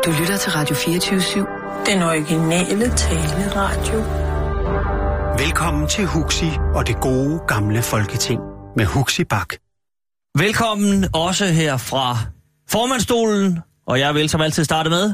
Du lytter til Radio 24/7. Den originale taleradio. Velkommen til Huxi og det gode gamle folketing med Huxi Bak. Velkommen også her fra formandsstolen, og jeg vil som altid starte med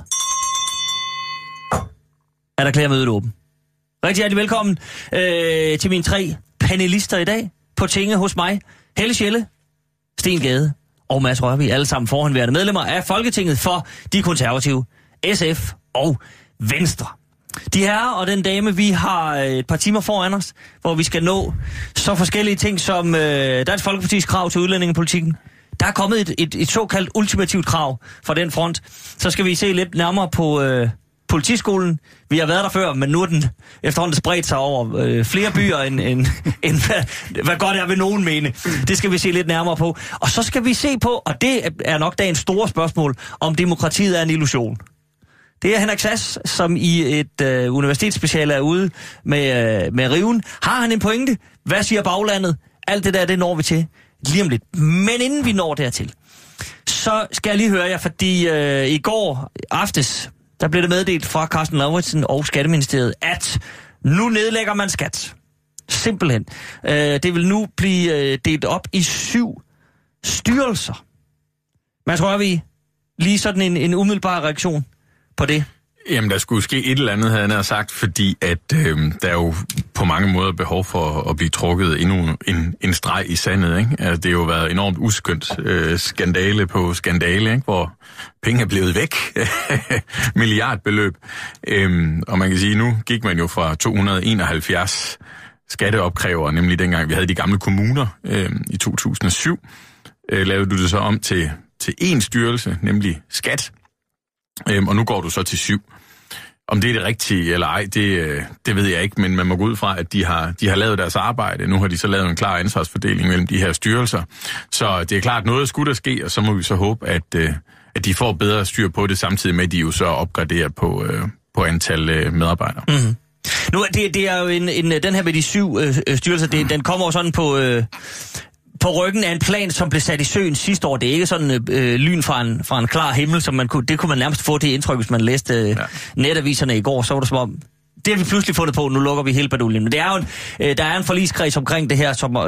at erklære mødet åben. Rigtig hjertelig velkommen til mine 3 panelister i dag på tinge hos mig. Helle Schelle, Sten Gade og Mads Rørvig, alle sammen forhåndværende medlemmer af Folketinget for de konservative, SF og Venstre. De herrer og den dame, vi har et par timer foran os, hvor vi skal nå så forskellige ting som Dansk Folkepartis krav til udlændingepolitikken. Der er kommet et såkaldt ultimativt krav fra den front. Så skal vi se lidt nærmere på politiskolen. Vi har været der før, men nu er den efterhånden spredt sig over flere byer, end hvad godt er ved nogen mene. Det skal vi se lidt nærmere på. Og så skal vi se på, og det er nok dagens store spørgsmål, om demokratiet er en illusion. Det er Henrik Sass, som i et universitetsspeciale er ude med riven. Har han en pointe? Hvad siger baglandet? Alt det der, det når vi til lige om lidt. Men inden vi når dertil, så skal jeg lige høre jer, fordi i går aftes, der blev det meddelt fra Carsten Lauritsen og Skatteministeriet, at nu nedlægger man skat. Simpelthen. Det vil nu blive delt op i 7 styrelser. Man tror, vi lige sådan en umiddelbar reaktion på det. Jamen, der skulle ske et eller andet, havde jeg sagt, fordi at der er jo på mange måder behov for at blive trukket endnu en streg i sandet, ikke? Altså, det har jo været enormt uskyndt skandale på skandale, ikke? Hvor penge er blevet væk. Milliardbeløb. Og man kan sige, nu gik man jo fra 271 skatteopkrævere, nemlig dengang vi havde de gamle kommuner i 2007. Lavede du det så om til én styrelse, nemlig skat. Og nu går du så til 7. Om det er det rigtige eller ej, det ved jeg ikke, men man må gå ud fra, at de har lavet deres arbejde. Nu har de så lavet en klar ansvarsfordeling mellem de her styrelser. Så det er klart, noget skulle der ske, og så må vi så håbe, at de får bedre styr på det, samtidig med, at de jo så opgraderer på antal medarbejdere. Mm-hmm. Nu, det er jo den her med de 7 styrelser, den kommer jo sådan på ryggen af en plan, som blev sat i søen sidste år. Det er ikke sådan lyn fra en klar himmel, som det kunne man nærmest få det indtryk, hvis man læste netaviserne i går. Så var det som om, det har vi pludselig fundet på, nu lukker vi hele baduljen. Men det er jo der er en forligskreds omkring det her,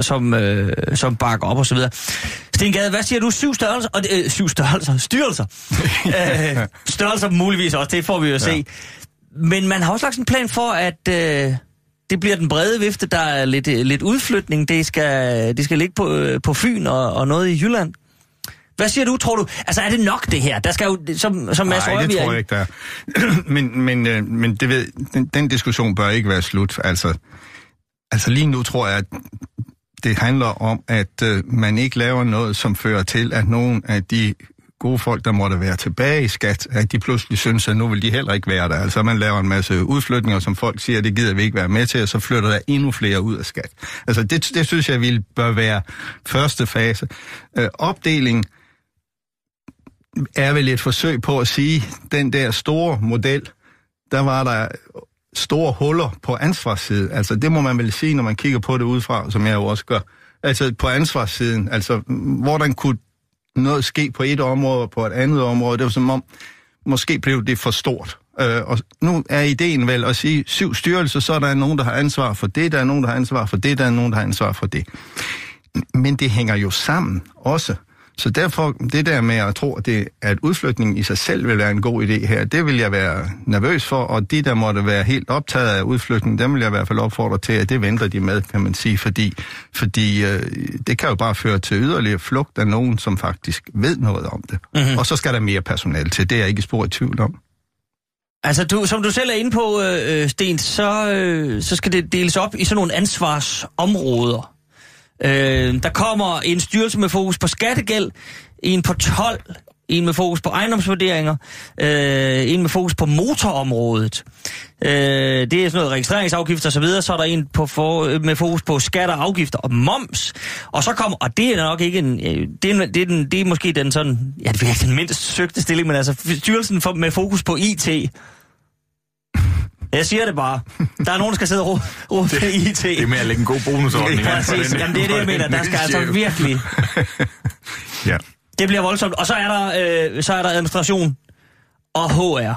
som bakker op og så videre. Sten Gade, hvad siger du? 7 størrelser? 7 størrelser? Styrelser? Størrelser muligvis også, det får vi jo se. Men man har også lagt en plan for, at det bliver den brede vifte, der er lidt udflytning. Det skal ligge på Fyn og noget i Jylland. Hvad siger du, tror du? Altså, er det nok det her? Der skal jo, som Mads Rørvig... Nej, det tror jeg ikke, der er. Men det den diskussion bør ikke være slut. Altså lige nu tror jeg, at det handler om, at man ikke laver noget, som fører til, at nogen af de gode folk, der måtte være tilbage i skat, at de pludselig synes, at nu vil de heller ikke være der. Altså man laver en masse udflytninger, som folk siger, det gider vi ikke være med til, og så flytter der endnu flere ud af skat. Altså det synes jeg bør være første fase. Opdelingen er vel et forsøg på at sige, den der store model, der var der store huller på ansvarssiden. Altså det må man vel sige, når man kigger på det udefra, som jeg jo også gør. Altså på ansvarssiden, altså hvordan kunne noget ske på et område og på et andet område. Det var som om, måske blev det for stort. Og nu er ideen vel at sige, 7 styrelser, så er der nogen, der har ansvar for det, der er nogen, der har ansvar for det, der er nogen, der har ansvar for det. Men det hænger jo sammen også. Så derfor, det der med at tro, at udflytningen i sig selv vil være en god idé her, det vil jeg være nervøs for, og de, der måtte være helt optaget af udflytningen, dem vil jeg i hvert fald opfordre til, at det venter de med, kan man sige, fordi det kan jo bare føre til yderligere flugt af nogen, som faktisk ved noget om det. Mm-hmm. Og så skal der mere personale til, det er jeg ikke spor i tvivl om. Altså, som du selv er inde på, Sten, så skal det deles op i sådan nogle ansvarsområder. Der kommer en styrelse med fokus på skattegæld, en på 12, en med fokus på ejendomsvurderinger, en med fokus på motorområdet. Det er sådan noget registreringsafgifter og så videre, så er der en med fokus på skatter, afgifter og moms. Og så kommer, og det er nok ikke det er måske den sådan, ja, det er den mindst søgte stilling, men altså styrelsen med fokus på IT. Jeg siger det bare. Der er nogen, der skal sidde og råbe til IT. Det er med at lægge en god bonusordning. Ja, præcis. Jamen det er det, jeg mener. Der skal altså virkelig... Ja. Det bliver voldsomt. Og så er der administration og HR.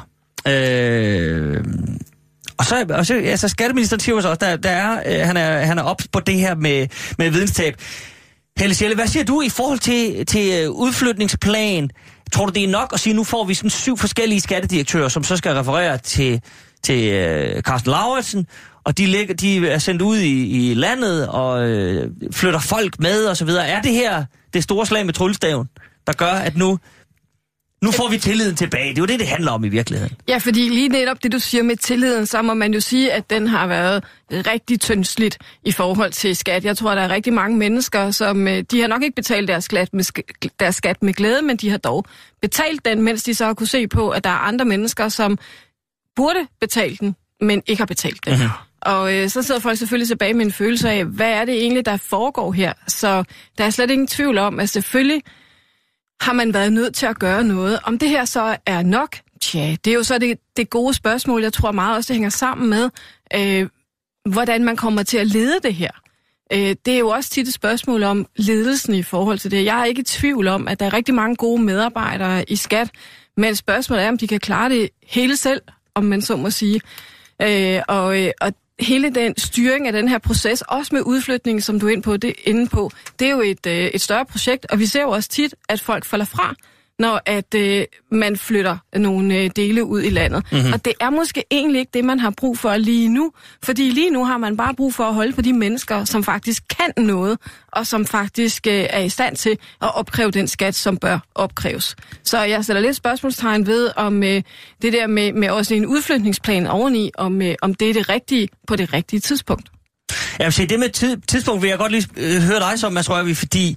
Og så altså skatteministeren siger også, han er ops på det her med videnstab. Helle Sjelle, hvad siger du i forhold til udflytningsplan? Tror du, det er nok at sige, nu får vi sådan 7 forskellige skattedirektører, som så skal referere til Carsten Lauritsen, og de er sendt ud i landet og flytter folk med og så videre. Er det her det store slag med tryllestaven, der gør, at nu får vi tilliden tilbage? Det er jo det handler om i virkeligheden. Ja, fordi lige netop det, du siger med tilliden, så må man jo sige, at den har været rigtig tyndslidt i forhold til skat. Jeg tror, der er rigtig mange mennesker, som de har nok ikke betalt deres skat med glæde, men de har dog betalt den, mens de så har kunne se på, at der er andre mennesker, som burde betale den, men ikke har betalt den. Mm-hmm. Og så sidder folk selvfølgelig tilbage med en følelse af, hvad er det egentlig, der foregår her? Så der er slet ingen tvivl om, at selvfølgelig har man været nødt til at gøre noget. Om det her så er nok? Tja, det er jo så det gode spørgsmål. Jeg tror meget også, det hænger sammen med, hvordan man kommer til at lede det her. Det er jo også tit et spørgsmål om ledelsen i forhold til det. Jeg er ikke i tvivl om, at der er rigtig mange gode medarbejdere i skat, men spørgsmålet er, om de kan klare det hele selv, om man så må sige. Og hele den styring af den her proces, også med udflytning, som du er inde på, det er jo et større projekt, og vi ser jo også tit, at folk falder fra, når at man flytter nogle dele ud i landet. Mm-hmm. Og det er måske egentlig ikke det, man har brug for lige nu, fordi lige nu har man bare brug for at holde på de mennesker, som faktisk kan noget, og som faktisk er i stand til at opkræve den skat, som bør opkræves. Så jeg sætter lidt spørgsmålstegn ved, om det der med også en udflytningsplan oveni, om det er det rigtige på det rigtige tidspunkt. Jeg vil sige, det med tidspunkt vil jeg godt lige høre dig som, Mads Rørvig, fordi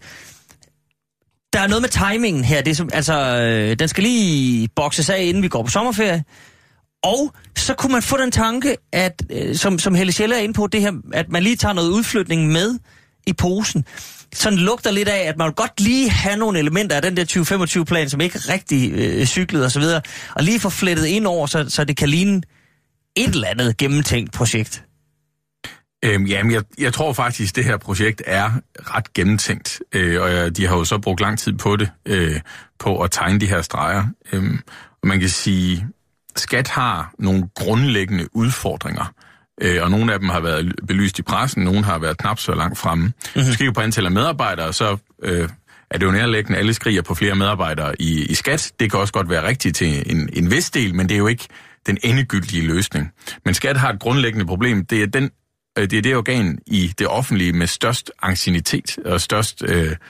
der er noget med timingen her. Det er som, den skal lige bokses af, inden vi går på sommerferie. Og så kunne man få den tanke, at som Helle Sjelle er inde på, det her, at man lige tager noget udflytning med i posen. Sådan lugter lidt af, at man vil godt lige have nogle elementer af den der 2025-plan, som ikke er rigtig cyklet og så videre, og lige få flettet ind over, så det kan ligne et eller andet gennemtænkt projekt. Jamen, jeg tror faktisk, det her projekt er ret gennemtænkt, og de har jo så brugt lang tid på det, på at tegne de her streger. Og man kan sige, skat har nogle grundlæggende udfordringer, og nogle af dem har været belyst i pressen, nogle har været knap så langt fremme. Mm-hmm. Hvis vi kigger på antallet af medarbejdere, så er det jo nærliggende, alle skriger på flere medarbejdere i skat. Det kan også godt være rigtigt til en vis del, men det er jo ikke den endegyldige løsning. Men skat har et grundlæggende problem. Det er det organ i det offentlige med størst anciennitet og størst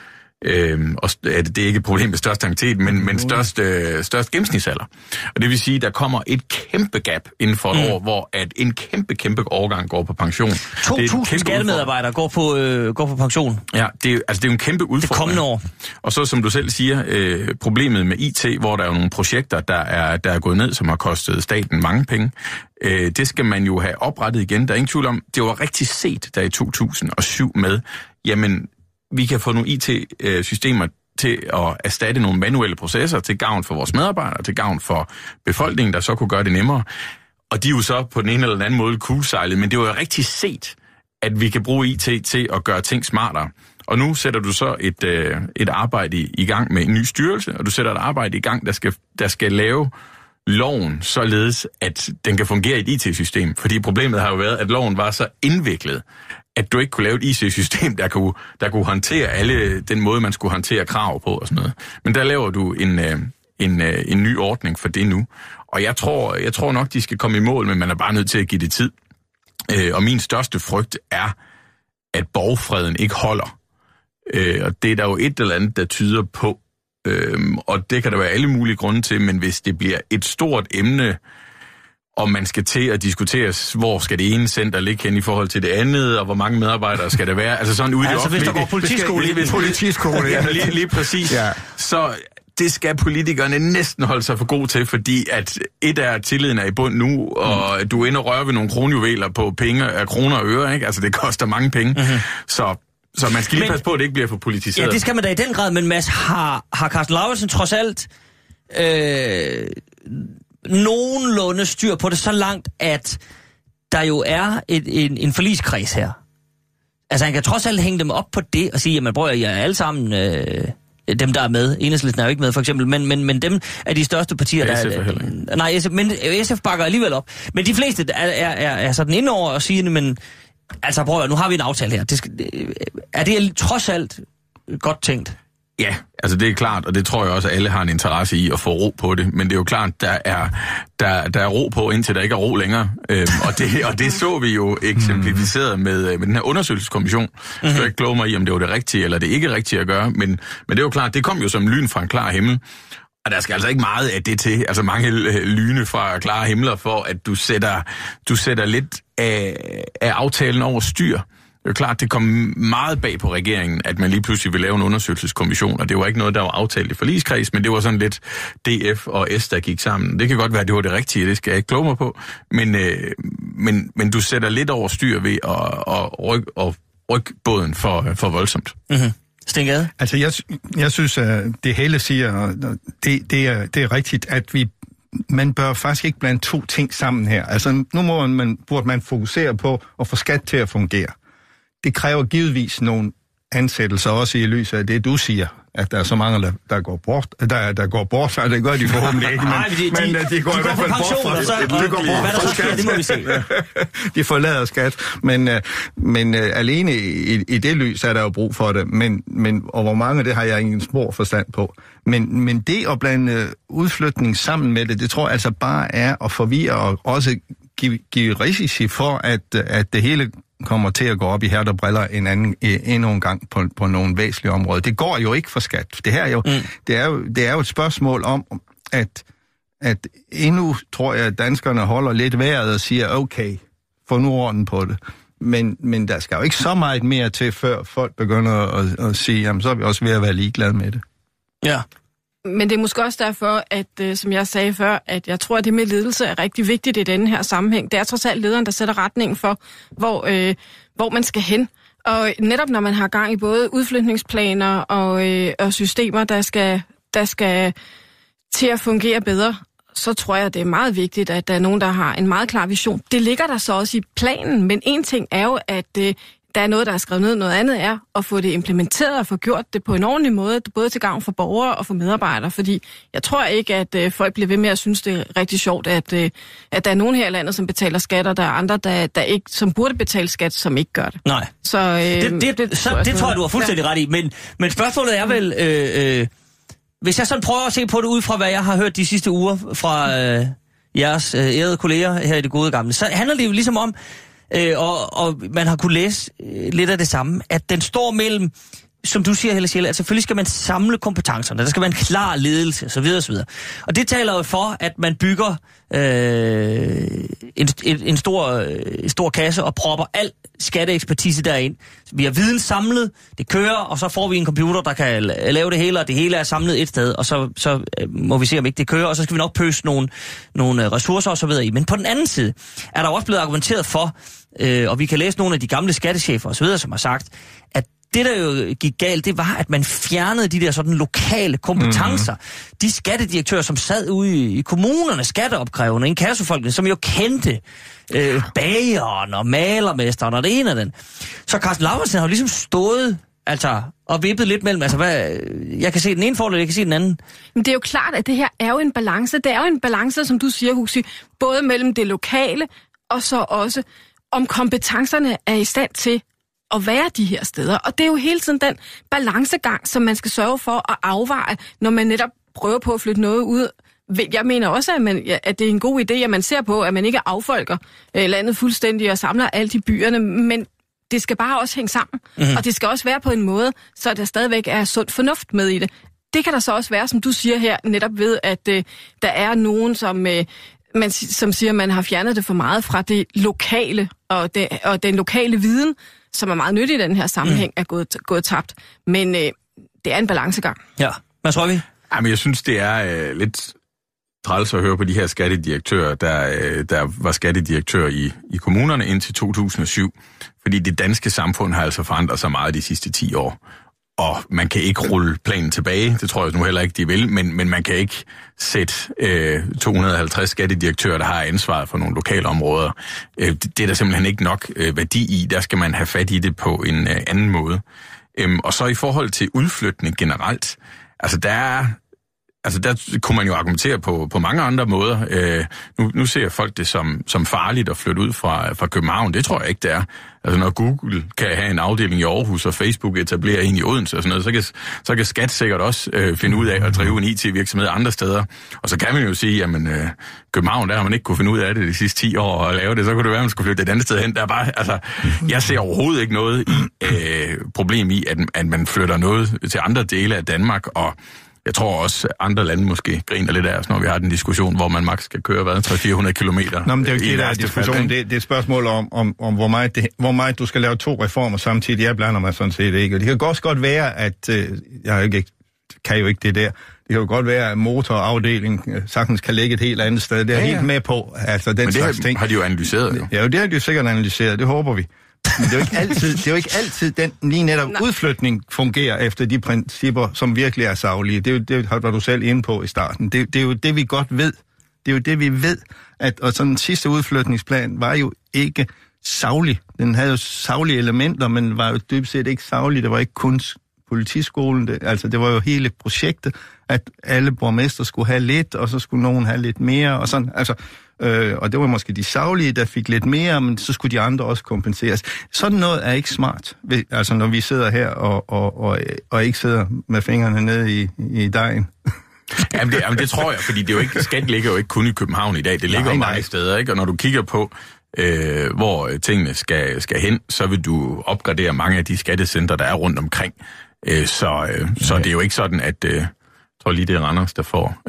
det er ikke et problem med størst anciennitet, men størst gennemsnitsalder. Og det vil sige, at der kommer et kæmpe gap inden for et år, hvor at en kæmpe årgang går på pension. 2.000 skattemedarbejdere går på pension. Ja, det er jo en kæmpe udfordring. Det kommende år. Og så, som du selv siger, problemet med IT, hvor der er jo nogle projekter, der er gået ned, som har kostet staten mange penge. Det skal man jo have oprettet igen. Der er ingen tvivl om, det var rigtig set der i 2007 med, jamen, vi kan få nogle IT-systemer til at erstatte nogle manuelle processer til gavn for vores medarbejdere, til gavn for befolkningen, der så kunne gøre det nemmere. Og de er jo så på den ene eller den anden måde kulsejlet, men det var jo rigtig set, at vi kan bruge IT til at gøre ting smartere. Og nu sætter du så et arbejde i gang med en ny styrelse, og du sætter et arbejde i gang, der skal lave loven således, at den kan fungere i et IT-system. Fordi problemet har jo været, at loven var så indviklet, at du ikke kunne lave et IT-system, der kunne håndtere alle den måde, man skulle håndtere krav på og sådan noget. Men der laver du en ny ordning for det nu. Og jeg tror nok, de skal komme i mål, men man er bare nødt til at give det tid. Og min største frygt er, at borgfreden ikke holder. Og det er der jo et eller andet, der tyder på. Og det kan der være alle mulige grunde til, men hvis det bliver et stort emne, og man skal til at diskutere, hvor skal det ene center ligge hen i forhold til det andet, og hvor mange medarbejdere skal det være. Altså sådan ude i det offentlige. Hvis der går politiskole. Ja, lige præcis. Ja. Så det skal politikerne næsten holde sig for god til, fordi at tilliden er i bund nu, og du ender røre ved nogle kronjuveler på kroner og øre, ikke? Altså det koster mange penge. Mm-hmm. Så man skal lige passe på, at det ikke bliver for politiseret. Ja, det skal man da i den grad, men Mads, har Carsten Lauritsen trods alt nogenlunde styr på det så langt, at der jo er en forligskreds her. Altså han kan trods alt hænge dem op på det og sige, jamen bror, jeg er alle sammen dem, der er med. Enhedslisten er jo ikke med, for eksempel, men dem er de største partier, der er... Nej, men SF bakker alligevel op. Men de fleste er sådan inde over og siger, men altså prøv at, nu har vi en aftale her. Er det trods alt godt tænkt? Ja, altså det er klart, og det tror jeg også, at alle har en interesse i at få ro på det. Men det er jo klart, der er ro på, indtil der ikke er ro længere. Og det så vi jo eksemplificeret med den her undersøgelseskommission. Jeg skal ikke kloge mig i, om det var det rigtige eller det ikke rigtige at gøre. Men det er jo klart, det kom jo som lyn fra en klar himmel. Og der skal altså ikke meget af det til, altså mange lyne fra klare himler, for at du sætter lidt af aftalen over styr. Det er jo klart, det kom meget bag på regeringen, at man lige pludselig ville lave en undersøgelseskommission, og det var ikke noget, der var aftalt i forligskreds, men det var sådan lidt DF og S, der gik sammen. Det kan godt være, at det var det rigtige, det skal jeg ikke kloge mig på, men du sætter lidt over styr ved at rykke båden for voldsomt. Mm-hmm. Sten-Gade? Altså, jeg synes, at det hele siger, det er rigtigt, at man bør faktisk ikke blande to ting sammen her. Altså, nu burde man fokusere på at få skat til at fungere. Det kræver givetvis nogle ansættelser, også i lyset af det, du siger, at der er så mange, der går bort. Der går bort, og det gør de forhåbentlig ikke, men de går i hvert fald bort fra skat. Det må vi se. De forlader skat, men alene i det lys er der jo brug for det, men og hvor mange, det har jeg ingen spor forstand på. Men det at blande udflytning sammen med det tror jeg altså bare er at forvirre og også give risici for, at det hele kommer til at gå op i her, der briller endnu en gang på nogle væsentlige områder. Det går jo ikke for skat. Det her er jo, det er jo et spørgsmål om, at endnu tror jeg, at danskerne holder lidt vejret og siger, okay, få nu orden på det. Men der skal jo ikke så meget mere til, før folk begynder at sige, jamen så er vi også ved at være ligeglade med det. Ja. Men det er måske også derfor, at som jeg sagde før, at jeg tror, at det med ledelse er rigtig vigtigt i denne her sammenhæng. Det er trods alt lederen, der sætter retningen for, hvor man skal hen. Og netop når man har gang i både udflytningsplaner og systemer, der skal til at fungere bedre, så tror jeg, at det er meget vigtigt, at der er nogen, der har en meget klar vision. Det ligger der så også i planen, men en ting er jo, at der er noget, der er skrevet ned. Noget andet er at få det implementeret og få gjort det på en ordentlig måde, både til gavn for borgere og for medarbejdere. Fordi jeg tror ikke, at folk bliver ved med at synes, det er rigtig sjovt, at der er nogen her i landet, som betaler skatter, der er andre, der ikke, som burde betale skat, som ikke gør det. Nej. Så, det tror jeg, du har fuldstændig ret i. Men spørgsmålet er vel, hvis jeg sådan prøver at se på det ud fra, hvad jeg har hørt de sidste uger fra jeres ærede kolleger her i Det Gode Gamle, så handler det jo ligesom om, og man har kunne læse lidt af det samme, at den står mellem, som du siger, Helle Sjelle, at selvfølgelig skal man samle kompetencerne, der skal være en klar ledelse, osv. osv. Og det taler jo for, at man bygger en stor kasse og propper al skatteekspertise derind. Vi har viden samlet, det kører, og så får vi en computer, der kan lave det hele, og det hele er samlet et sted, og så må vi se, om ikke det kører, og så skal vi nok pøse nogle ressourcer og så videre i. Men på den anden side er der også blevet argumenteret for, og vi kan læse nogle af de gamle skattechefer og så videre, som har sagt, at det, der jo gik galt, det var, at man fjernede de der sådan lokale kompetencer. De skattedirektører, som sad ude i kommunerne, skatteopkrævende, inkassofolkene, som jo kendte bageren og malermesteren og det ene af den. Så Carsten Lauritsen har jo ligesom stået og vippet lidt mellem, jeg kan se den ene fordel, jeg kan se den anden. Men det er jo klart, at det her er jo en balance. Det er jo en balance, som du siger, Huxi, både mellem det lokale, og så også om kompetencerne er i stand til at være de her steder. Og det er jo hele tiden den balancegang, som man skal sørge for at afveje, når man netop prøver på at flytte noget ud. Jeg mener også, at det er en god idé, at man ser på, at man ikke affolker landet fuldstændig og samler alt i byerne, men det skal bare også hænge sammen. Og det skal også være på en måde, så der stadigvæk er sund fornuft med i det. Det kan der så også være, som du siger her, netop ved, at der er nogen, som siger, at man har fjernet det for meget fra det lokale og den lokale viden, som er meget nyttig i den her sammenhæng, er gået tabt. Men det er en balancegang. Ja, hvad tror vi? Jamen, jeg synes, det er lidt træls at høre på de her skattedirektører, der var skattedirektør i kommunerne indtil 2007. Fordi det danske samfund har altså forandret sig meget de sidste 10 år. Og man kan ikke rulle planen tilbage, det tror jeg nu heller ikke, de vil, men man kan ikke sætte 250 skattedirektører, der har ansvaret for nogle lokale områder. Det er der simpelthen ikke nok værdi i, der skal man have fat i det på en anden måde. Og så i forhold til udflytning generelt, der kunne man jo argumentere på mange andre måder. Nu ser folk det som farligt at flytte ud fra København. Det tror jeg ikke, det er. Altså når Google kan have en afdeling i Aarhus, og Facebook etablerer en i Odense og sådan noget, så kan Skat sikkert også finde ud af at drive en IT-virksomhed andre steder. Og så kan man jo sige, jamen København, der har man ikke kunne finde ud af det de sidste 10 år og lave det. Så kunne det være, at man skulle flytte et andet sted hen. Der er bare, jeg ser overhovedet ikke noget problem i, at man flytter noget til andre dele af Danmark, og jeg tror også, at andre lande måske griner lidt af os, når vi har den diskussion, hvor man maks skal køre 300-400 kilometer. Nå, men det er jo ikke det, der er diskussion. Det er et spørgsmål om hvor meget du skal lave 2 reformer samtidig. Jeg blander mig sådan set ikke. Og det kan godt være, at jeg kan jo ikke det der. Det kan jo godt være, at motorafdelingen sagtens kan ligge et helt andet sted. Det er helt med på, altså den slags ting. Har de jo analyseret, jo. Ja, det har de jo sikkert analyseret. Det håber vi. Men det er jo ikke altid den lige netop udflytning fungerer efter de principper, som virkelig er saglige. Det er jo det, var du selv inde på i starten. Det er jo det, vi godt ved. Det er jo det, vi ved. Og sådan den sidste udflytningsplan var jo ikke saglig. Den havde jo saglige elementer, men var jo dybest set ikke saglig. Det var ikke kun politiskolen. Det var jo hele projektet, at alle borgmester skulle have lidt, og så skulle nogen have lidt mere, og sådan. Og det var måske de saglige, der fik lidt mere, men så skulle de andre også kompenseres. Sådan noget er ikke smart, altså når vi sidder her og ikke sidder med fingrene nede i dejen. Jamen det tror jeg, fordi det er jo ikke, Skat ligger jo ikke kun i København i dag, det ligger jo mange steder, ikke? Og når du kigger på, hvor tingene skal hen, så vil du opgradere mange af de skattecenter, der er rundt omkring. Så det er jo ikke sådan, at jeg tror lige det er Randers, der får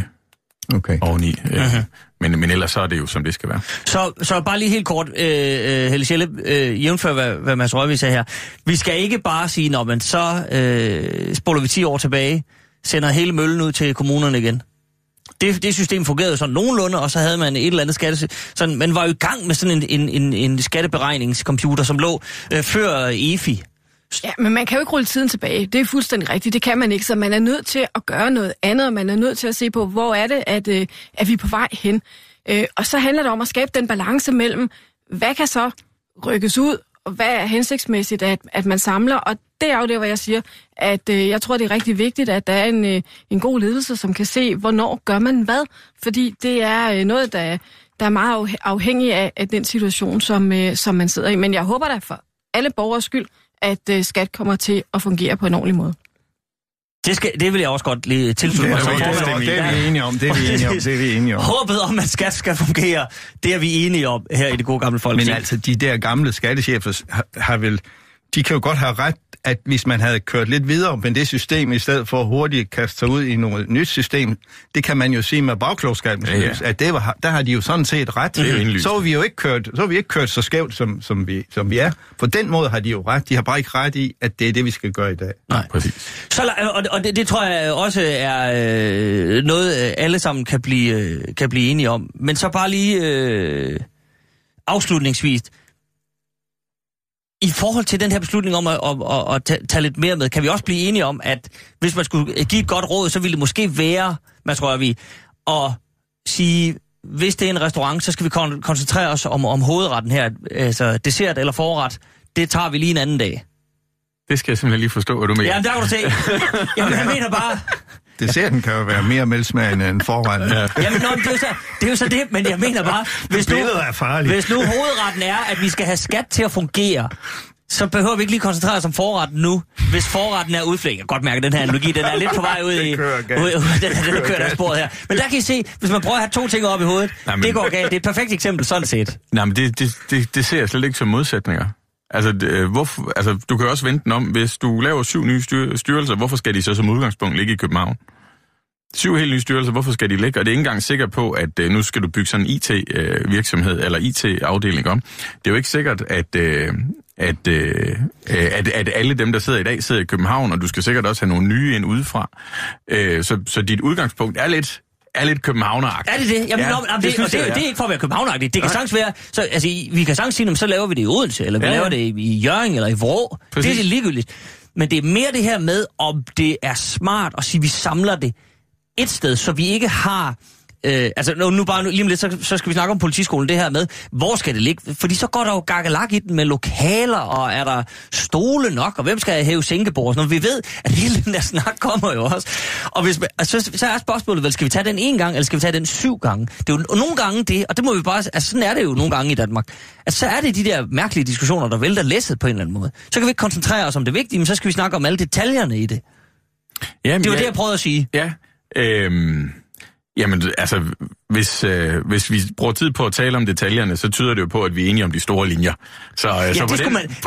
oveni. Men ellers så er det jo, som det skal være. Så bare lige helt kort, Helle Schelle, jævnfør hvad Mads Rørvig sagde her. Vi skal ikke bare sige, når man så spoler vi 10 år tilbage, sender hele møllen ud til kommunerne igen. Det system fungerede jo sådan nogenlunde, og så havde man et eller andet sådan, man var jo i gang med sådan en skatteberegningscomputer, som lå før EFI. Ja, men man kan jo ikke rulle tiden tilbage. Det er fuldstændig rigtigt. Det kan man ikke, så man er nødt til at gøre noget andet, og man er nødt til at se på, hvor er det, at vi er på vej hen. Og så handler det om at skabe den balance mellem, hvad kan så rykkes ud, og hvad er hensigtsmæssigt, at man samler. Og det er jo det, hvor jeg siger, at jeg tror, det er rigtig vigtigt, at der er en god ledelse, som kan se, hvornår gør man hvad. Fordi det er noget, der er meget afhængig af den situation, som man sidder i. Men jeg håber da for alle borgers skyld, at Skat kommer til at fungere på en ordentlig måde. Det vil jeg også godt lige tilslutte mig. Det er vi enige om. Håbet om, at Skat skal fungere, det er vi enige om her i det gode gamle Folketing. Men altså, de der gamle skattechefer har vel... De kan jo godt have ret, at hvis man havde kørt lidt videre med det system, i stedet for hurtigt kaste sig ud i noget nyt system, det kan man jo sige med bagklogskabens lys, at der har de jo sådan set ret. Så har vi jo ikke kørt så skævt, som vi er. På den måde har de jo ret. De har bare ikke ret i, at det er det, vi skal gøre i dag. Nej, præcis. Og det tror jeg også er noget, alle sammen kan blive enige om. Men så bare lige afslutningsvis. I forhold til den her beslutning om at tage lidt mere med, kan vi også blive enige om, at hvis man skulle give et godt råd, så ville det måske være, Mads Rørvig, at sige, hvis det er en restaurant, så skal vi koncentrere os om hovedretten her, altså dessert eller forret, det tager vi lige en anden dag. Det skal jeg simpelthen lige forstå, hvad du mener. Jamen, der kan du se. Jamen, jeg mener bare... Desserten kan jo være mere melsmagende end forretten. Ja. Jamen, det er jo så det, men jeg mener bare, hvis nu hovedretten er, at vi skal have skat til at fungere, så behøver vi ikke lige koncentrere os om forretten nu, hvis forretten er udflækket. Jeg kan godt mærke, at den her analogi, den er lidt på vej ud i... den kører der sporet her. Men der kan I se, hvis man prøver at have 2 ting op i hovedet, det går galt. Det er et perfekt eksempel, sådan set. Nej, men det ser jeg slet ikke som modsætninger. Altså, du kan også vente den om, hvis du laver 7 nye styrelser, hvorfor skal de så som udgangspunkt ligge i København? 7 helt nye styrelser, hvorfor skal de ligge? Og det er ikke engang sikkert på, at nu skal du bygge sådan en IT-virksomhed eller IT-afdeling om. Det er jo ikke sikkert, at alle dem, der sidder i dag, sidder i København, og du skal sikkert også have nogle nye ind udefra. Så dit udgangspunkt er lidt københavneragtigt. Er det det? Jamen, det er ikke for at være københavneragtigt. Det kan sagtens være... Så, altså, vi kan sagtens sige, så laver vi det i Odense, eller vi laver det i Hjørring, eller i Vrå. Præcis. Det er ligegyldigt. Men det er mere det her med, om det er smart at sige, at vi samler det et sted, så vi ikke har lige om lidt, så skal vi snakke om politiskolen, det her med, hvor skal det ligge? Fordi så går der jo gakkelak i den med lokaler, og er der stole nok, og hvem skal hæve sænkebord? Når vi ved, at hele den der snak kommer jo også. Og så er spørgsmålet vel, skal vi tage den 1 gang, eller skal vi tage den 7 gange? Det er jo nogle gange det, og det må vi bare, altså sådan er det jo nogle gange i Danmark. Altså så er det de der mærkelige diskussioner, der vælter læsset på en eller anden måde. Så kan vi ikke koncentrere os om det vigtige, men så skal vi snakke om alle detaljerne i det. Jamen, det var det, jeg prøvede at sige. Ja, jamen, altså, hvis vi bruger tid på at tale om detaljerne, så tyder det jo på, at vi er enige om de store linjer. Så det skulle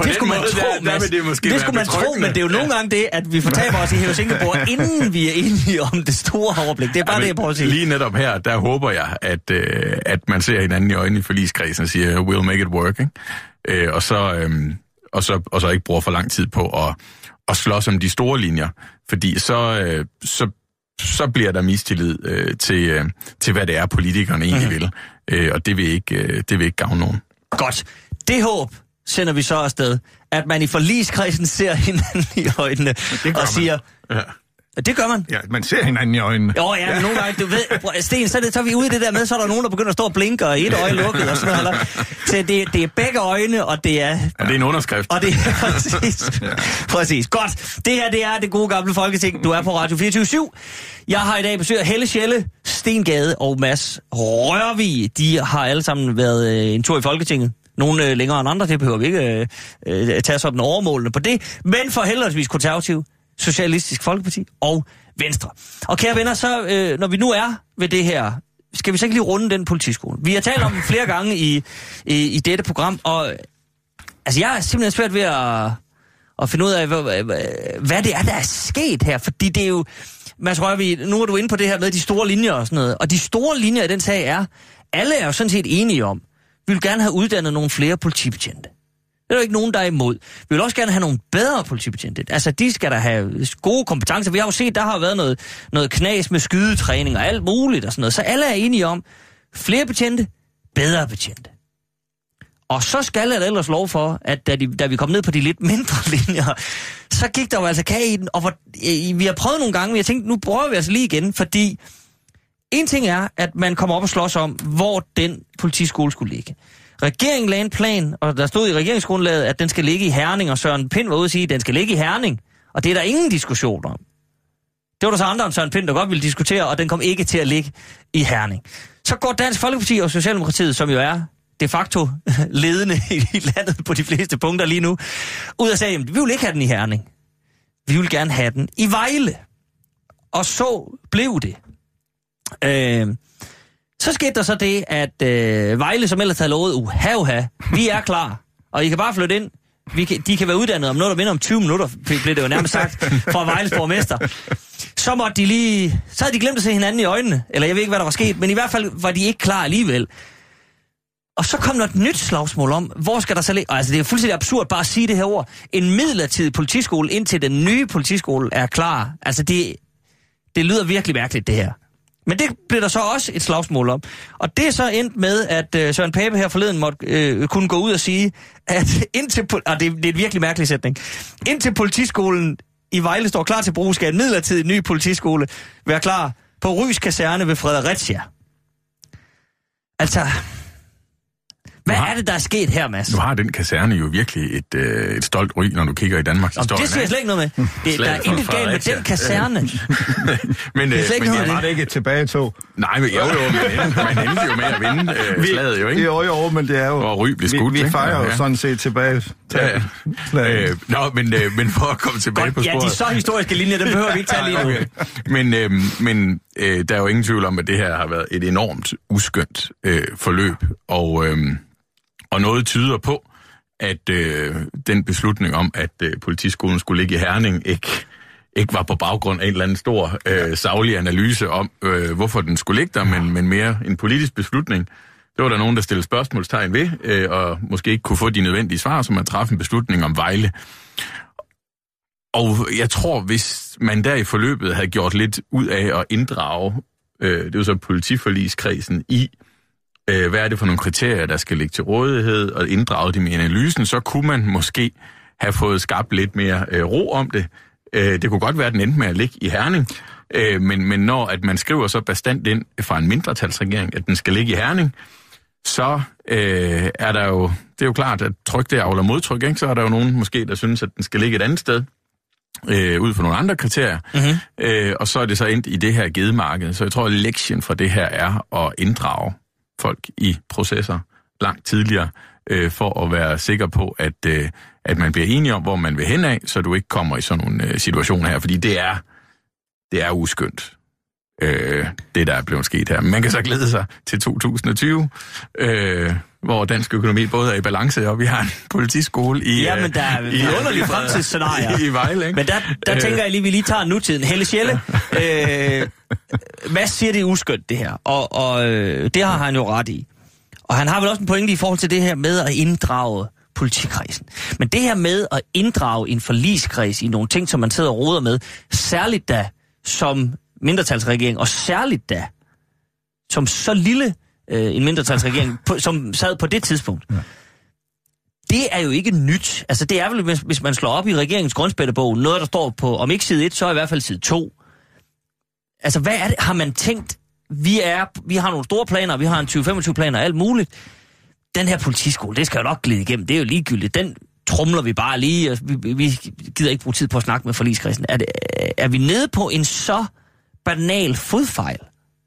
man tro, men det er jo nogle gange det, at vi fortaber os i hæve-sænkebord, inden vi er enige om det store overblik. Det er bare det, jeg prøver at sige. Lige netop her, der håber jeg, at man ser hinanden i øjnene i forligskredsen og siger, we'll make it work, ikke? Og så ikke bruger for lang tid på at slås om de store linjer, fordi så bliver der mistillid til hvad det er, politikerne egentlig vil. Og det vil ikke gavne nogen. Godt. Det håb sender vi så afsted, at man i forligskredsen ser hinanden i øjnene og siger... Ja. Det gør man. Ja, man ser hinanden i øjnene. Jo, ja, men nogle gange, du ved, Sten, så er vi ude i det der med, så er der nogen, der begynder at stå og blinke, og et øje lukket, og sådan noget. Så det er begge øjne, og det er... Og det er en underskrift. Og det er præcis. Præcis. Godt. Det her, det er det gode gamle Folketing. Du er på Radio 24/7. Jeg har i dag besøg af Helle Schelle, Sten Gade og Mads Rørvig. De har alle sammen været en tur i Folketinget. Nogle længere end andre, det behøver vi ikke tage sådan overmålene på det. Men for heldigvis konservativ, Socialistisk Folkeparti og Venstre. Og kære venner, så når vi nu er ved det her, skal vi så ikke lige runde den politiskole. Vi har talt om den flere gange i dette program, og altså jeg er simpelthen svært ved at finde ud af, hvad det er, der er sket her. Fordi det er jo, Mads Rørvig, nu er du inde på det her med de store linjer og sådan noget. Og de store linjer i den sag er, alle er jo sådan set enige om, vi vil gerne have uddannet nogle flere politibetjente. Det er jo ikke nogen, der er imod. Vi vil også gerne have nogle bedre politibetjente. Altså, de skal da have gode kompetencer. Vi har jo set, der har været noget knas med skydetræning og alt muligt og sådan noget. Så alle er enige om flere betjente, bedre betjente. Og så skal jeg da ellers lov for, at da vi kom ned på de lidt mindre linjer, så gik der jo altså kage i den. Og vi har prøvet nogle gange, men jeg tænkte, nu prøver vi altså lige igen, fordi en ting er, at man kommer op og slås om, hvor den politiskole skulle ligge. Regeringen lagde en plan, og der stod i regeringsgrundlaget, at den skal ligge i Herning, og Søren Pind var ude at sige, at den skal ligge i Herning. Og det er der ingen diskussion om. Det var der så andre end Søren Pind, der godt ville diskutere, og den kom ikke til at ligge i Herning. Så går Dansk Folkeparti og Socialdemokratiet, som jo er de facto ledende i landet på de fleste punkter lige nu, ud og sagde, at vi vil ikke have den i Herning. Vi vil gerne have den i Vejle. Og så blev det. Så skete der så det, at Vejle, som ellers havde lovet, vi er klar, og I kan bare flytte ind. De kan være uddannet om noget, der vinder om 20 minutter, blev det jo nærmest sagt, fra Vejles borgmester. Så havde de glemt at se hinanden i øjnene, eller jeg ved ikke, hvad der var sket, men i hvert fald var de ikke klar alligevel. Og så kom der et nyt slagsmål om, hvor skal der så ligge, altså det er fuldstændig absurd bare at sige det her ord, en midlertidig politiskole, indtil den nye politiskole er klar. Altså det lyder virkelig mærkeligt, det her. Men det blev der så også et slagsmål om. Og det er så endt med, at Søren Pape her forleden måtte kunne gå ud og sige, at det er et virkelig mærkelig sætning, indtil politiskolen i Vejle står klar til brug, skal en midlertidig ny politiskole være klar på Rys Kaserne ved Fredericia. Altså, hvad er det, der er sket her, Mads? Nu har den kaserne jo virkelig et stolt ry, når du kigger i Danmarks historie. Det siger jeg slet ikke noget med. Der er intet galt med den kaserne. men var det ikke et tilbagetog? Nej, men man endte jo med at vinde slaget jo, ikke? Jo, men det er jo... Og Ry blev skudt, vi fejrer jo sådan set tilbage. Men for at komme tilbage på sporet... Ja, de så historiske linjer, dem behøver vi ikke tage lige nu. Men der er jo ingen tvivl om, at det her har været et enormt uskønt forløb, og noget tyder på, at den beslutning om, at politiskolen skulle ligge i Herning, ikke var på baggrund af en eller anden stor saglig analyse om, hvorfor den skulle ligge der, men mere en politisk beslutning. Det var der nogen, der stillede spørgsmålstegn ved, og måske ikke kunne få de nødvendige svar, så man træffede en beslutning om Vejle. Og jeg tror, hvis man der i forløbet havde gjort lidt ud af at inddrage, det var så politiforligskredsen i, hvad er det for nogle kriterier, der skal ligge til rådighed, og inddrage dem i analysen, så kunne man måske have fået skabt lidt mere ro om det. Det kunne godt være, at den endte med at ligge i Herning, Men når at man skriver så bastant ind fra en mindretalsregering, at den skal ligge i Herning, så er der jo, det er jo klart, at tryk det avler modtryk, ikke? Så er der jo nogen måske, der synes, at den skal ligge et andet sted, ud fra nogle andre kriterier, og så er det så endt i det her gedemarked. Så jeg tror, at lektien fra det her er at inddrage folk i processer langt tidligere, for at være sikker på, at man bliver enige om, hvor man vil hen af, så du ikke kommer i sådan nogle situationer her, fordi det er uskyndt. Det, der er blevet sket her. Men man kan så glæde sig til 2020, hvor dansk økonomi både er i balance, og vi har en politiskole i men der er underlige fremtidsscenarier. I Vejle, ikke? Men der tænker jeg lige, vi lige tager nutiden. Helle Schelle, hvad siger det uskyndt, det her? Og det har han jo ret i. Og han har vel også en pointe i forhold til det her med at inddrage politikredsen. Men det her med at inddrage en forligskreds i nogle ting, som man sidder og roder med, særligt da som mindretalsregering, og særligt da som så lille en mindretalsregering, som sad på det tidspunkt. Ja. Det er jo ikke nyt. Altså det er vel, hvis man slår op i regeringens grundspættebog, noget der står på, om ikke side 1, så i hvert fald side 2. Altså hvad er det, har man tænkt? Vi har nogle store planer, vi har en 2025-planer og alt muligt. Den her politiskole, det skal jo nok glide igennem, det er jo ligegyldigt. Den trumler vi bare lige, og vi gider ikke bruge tid på at snakke med forligskredsen. Er vi nede på en så banal fodfejl?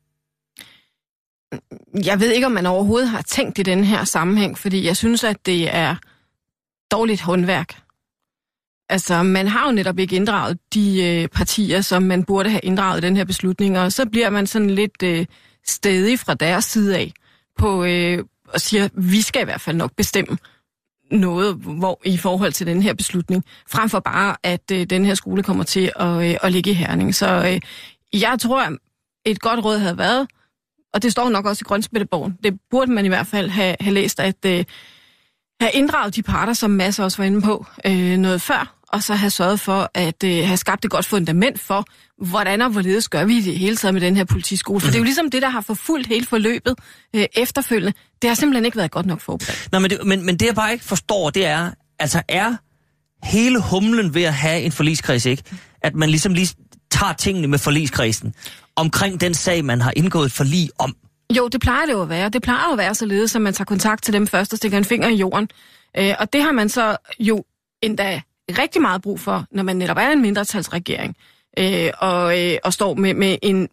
Jeg ved ikke, om man overhovedet har tænkt i den her sammenhæng, fordi jeg synes, at det er dårligt håndværk. Altså, man har jo netop ikke inddraget de partier, som man burde have inddraget i den her beslutning, og så bliver man sådan lidt stædig fra deres side af på og siger, vi skal i hvert fald nok bestemme noget i forhold til den her beslutning, frem for bare, at den her skole kommer til at ligge i Herning. Så jeg tror, at et godt råd havde været, og det står nok også i Grundspættebogen, det burde man i hvert fald have læst, at have inddraget de parter, som Mads også var inde på noget før, og så have sørget for at have skabt et godt fundament for, hvordan og hvorledes gør vi det hele taget med den her politiskole. For det er jo ligesom det, der har forfulgt hele forløbet efterfølgende. Det har simpelthen ikke været godt nok forberedt. Nå, men det jeg bare ikke forstår, det er, altså er hele humlen ved at have en forligskreds, ikke? At man ligesom lige tager tingene med forligskredsen omkring den sag, man har indgået et forlig om. Jo, det plejer det jo at være. Det plejer jo at være således, at man tager kontakt til dem først og stikker en finger i jorden. Og det har man så jo endda rigtig meget brug for, når man netop er en mindretalsregering, og står med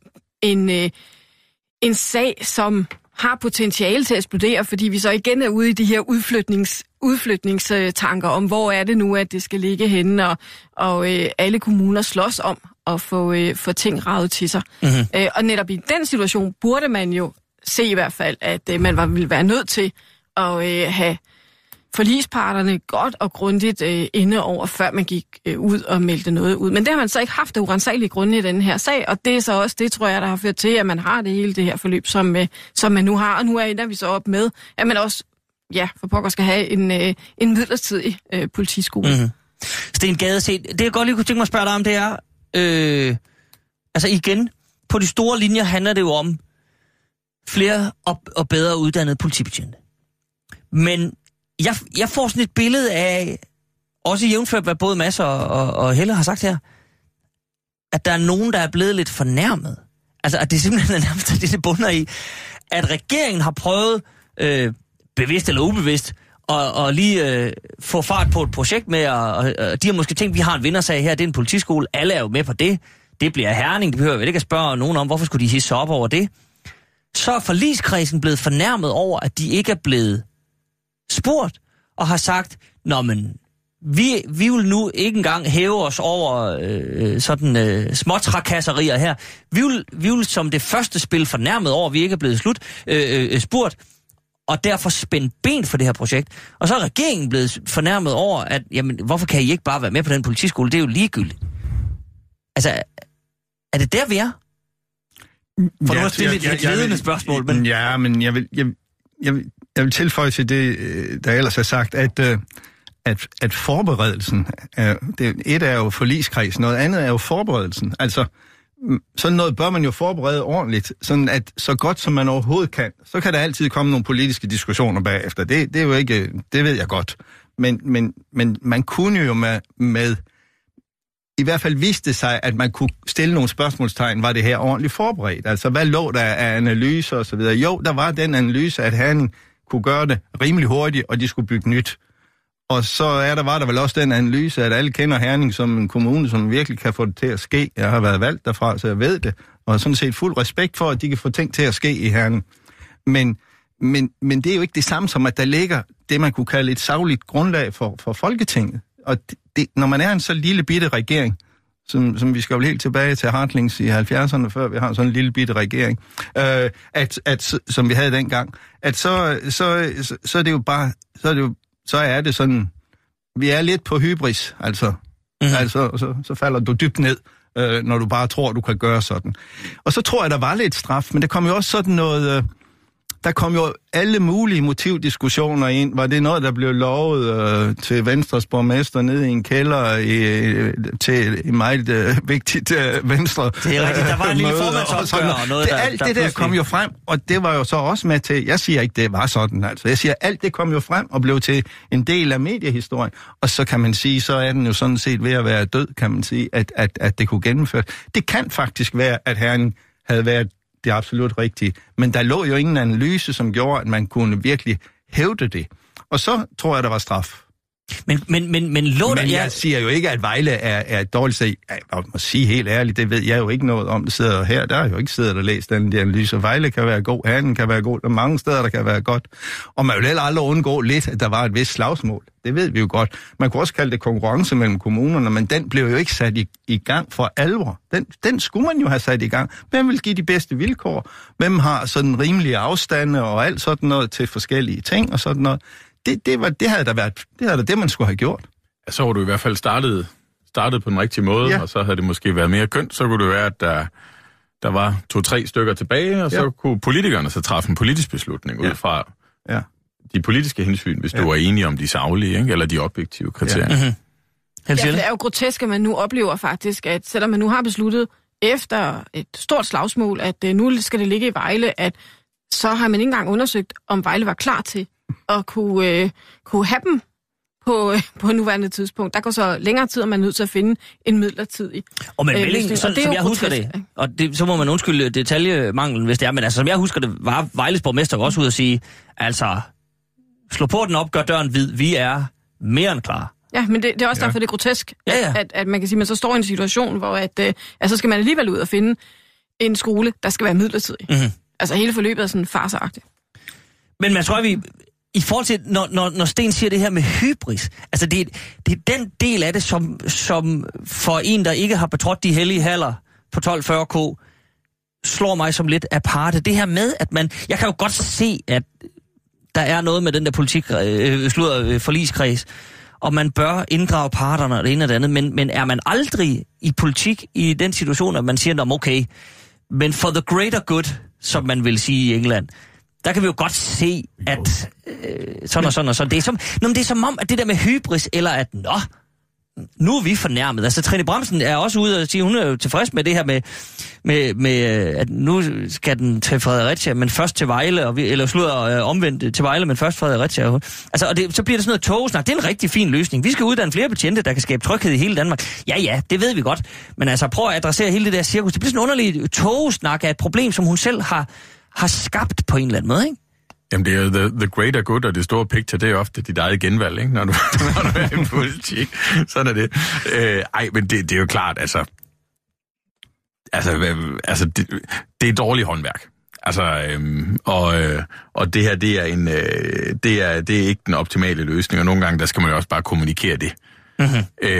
en sag, som har potentiale til at eksplodere, fordi vi så igen er ude i de her udflytningstanker om, hvor er det nu, at det skal ligge henne, og alle kommuner slås om at få ting ravet til sig. Mm-hmm. Og netop i den situation burde man jo se i hvert fald, at man ville være nødt til at have forligsparterne godt og grundigt inde over, før man gik ud og meldte noget ud. Men det har man så ikke haft af urensagelige grunde i den her sag, og det er så også det, tror jeg, der har ført til, at man har det hele det her forløb, som man nu har. Og nu er vi så op med, at man også, for pokker skal have en midlertidig politiskole. Mm-hmm. Sten Gade, det jeg godt lige kunne tænke mig at spørge dig om, det er, altså igen, på de store linjer handler det jo om flere og bedre uddannede politibetjente. Men jeg får sådan et billede af, også jævnført, hvad både Mads og Helle har sagt her, at der er nogen, der er blevet lidt fornærmet. Altså, at det simpelthen er nærmest det bunder i, at regeringen har prøvet, bevidst eller ubevidst, og lige få fart på et projekt med, og de har måske tænkt, vi har en vindersag her, det er en politiskole, alle er jo med på det, det bliver Herning, det behøver vi ikke at spørge nogen om, hvorfor skulle de hisse op over det. Så er forligskredsen blevet fornærmet over, at de ikke er blevet spurgt, og har sagt, nå men, vi vil nu ikke engang hæve os over småtrakasserier her. Vi vil som det første spil fornærmet over, at vi ikke er blevet spurgt, og derfor spændt ben for det her projekt. Og så er regeringen blevet fornærmet over, at jamen, hvorfor kan I ikke bare være med på den politiskole? Det er jo ligegyldigt. Altså, er det der, vi er? For nu har stillet et ledende spørgsmål. Men... Ja, men jeg vil tilføje til det, der ellers er sagt, at forberedelsen, et er jo forligskreds, noget andet er jo forberedelsen. Altså, sådan noget bør man jo forberede ordentligt, sådan at så godt som man overhovedet kan. Så kan der altid komme nogle politiske diskussioner bagefter. Det er jo ikke, det ved jeg godt. Men man kunne jo med i hvert fald viste sig, at man kunne stille nogle spørgsmålstegn, var det her ordentligt forberedt? Altså, hvad lå der af analyser og så videre? Jo, der var den analyse, at han kunne gøre det rimelig hurtigt, og de skulle bygge nyt. Og så var der vel også den analyse, at alle kender Herning som en kommune, som virkelig kan få det til at ske. Jeg har været valgt derfra, så jeg ved det. Og har sådan set fuld respekt for, at de kan få ting til at ske i Herning. Men det er jo ikke det samme som, at der ligger det, man kunne kalde et sagligt grundlag for Folketinget. Og når man er en så lille bitte regering, som vi skal jo helt tilbage til Hartlings i 70'erne, før vi har sådan en lille bitte regering, som vi havde dengang, at så er det jo bare, så er det sådan, vi er lidt på hybris, altså. Mm-hmm. Altså, så falder du dybt ned, når du bare tror, du kan gøre sådan. Og så tror jeg, der var lidt straf, men der kom jo også sådan noget, der kom jo alle mulige motivdiskussioner ind. Var det noget, der blev lovet til Venstres borgmester nede i en kælder til et meget vigtigt Venstre? Det er rigtigt, der var en lille formandsopgør og noget, alt det der kom jo frem, og det var jo så også med til, jeg siger ikke, det var sådan, altså. Jeg siger, alt det kom jo frem og blev til en del af mediehistorien, og så kan man sige, så er den jo sådan set ved at være død, kan man sige, at det kunne gennemføres. Det kan faktisk være, at herren havde været det er absolut rigtigt. Men der lå jo ingen analyse, som gjorde, at man kunne virkelig hævde det. Og så tror jeg, der var straf. Men jeg siger jo ikke, at Vejle er et dårligt sted. Jeg må sige helt ærligt, det ved jeg jo ikke noget om. Det sidder her, der er jo ikke siddet og læst den der analyse. Vejle kan være god, Herning kan være god, der er mange steder, der kan være godt. Og man vil heller aldrig undgå lidt, at der var et vist slagsmål. Det ved vi jo godt. Man kunne også kalde det konkurrence mellem kommunerne, men den blev jo ikke sat i gang for alvor. Den skulle man jo have sat i gang. Hvem vil give de bedste vilkår? Hvem har sådan rimelige afstande og alt sådan noget til forskellige ting og sådan noget? Det havde da det, man skulle have gjort. Ja, så var du i hvert fald startet på den rigtige måde, ja. Og så havde det måske været mere kønt. Så kunne det være, at der var 2-3 stykker tilbage, og så kunne politikerne så træffe en politisk beslutning ud fra de politiske hensyn, hvis du er enige om de saglige, ikke? Eller de objektive kriterier. Ja. Mm-hmm. Det er jo grotesk, at man nu oplever faktisk, at selvom man nu har besluttet efter et stort slagsmål, at nu skal det ligge i Vejle, at så har man ikke engang undersøgt, om Vejle var klar til at kunne have dem på nuværende tidspunkt. Der går så længere tid, og man er nødt til at finde en midlertidig og men melding, som jeg husker det, og det, så må man undskylde detaljemanglen, hvis det er, men altså, som jeg husker det, var Vejles borgmester også ud at sige, altså, slå porten op, gør døren hvid, vi er mere end klar. Ja, men det er også derfor, det er grotesk, at man kan sige, at man så står i en situation, hvor så skal man alligevel ud og finde en skole, der skal være midlertidig. Mm-hmm. Altså hele forløbet er sådan farseagtigt. Men man tror, vi i forhold til, når Sten siger det her med hybris, altså det er den del af det, som for en, der ikke har betrådt de hellige haller på 1240K, slår mig som lidt aparte. Det her med, at jeg kan jo godt se, at der er noget med den der forligskreds, og man bør inddrage parterne og det ene og det andet, men er man aldrig i politik i den situation, at man siger, okay, men for the greater good, som man vil sige i England, der kan vi jo godt se, at sådan og sådan og sådan. Det er som om, at det der med hybris, eller at nu er vi fornærmet. Altså, Trine Bramsen er også ude og sige, hun er jo tilfreds med det her med at nu skal den til Fredericia, men først til Vejle, eller omvendt til Vejle, men først Fredericia. Altså, og så bliver det sådan noget togesnak. Det er en rigtig fin løsning. Vi skal uddanne flere betjente, der kan skabe tryghed i hele Danmark. Ja, det ved vi godt. Men altså, prøv at adressere hele det der cirkus. Det bliver sådan en underlig togesnak af et problem, som hun selv har skabt på en eller anden måde, ikke? Jamen, det er jo the greater good, og det store picture, det er ofte dit eget genvalg, ikke? Når du er i politik. Sådan er det. Men det er jo klart, altså det er dårligt håndværk. Altså, og det her, det er ikke den optimale løsning, og nogle gange, der skal man jo også bare kommunikere det. Mm-hmm.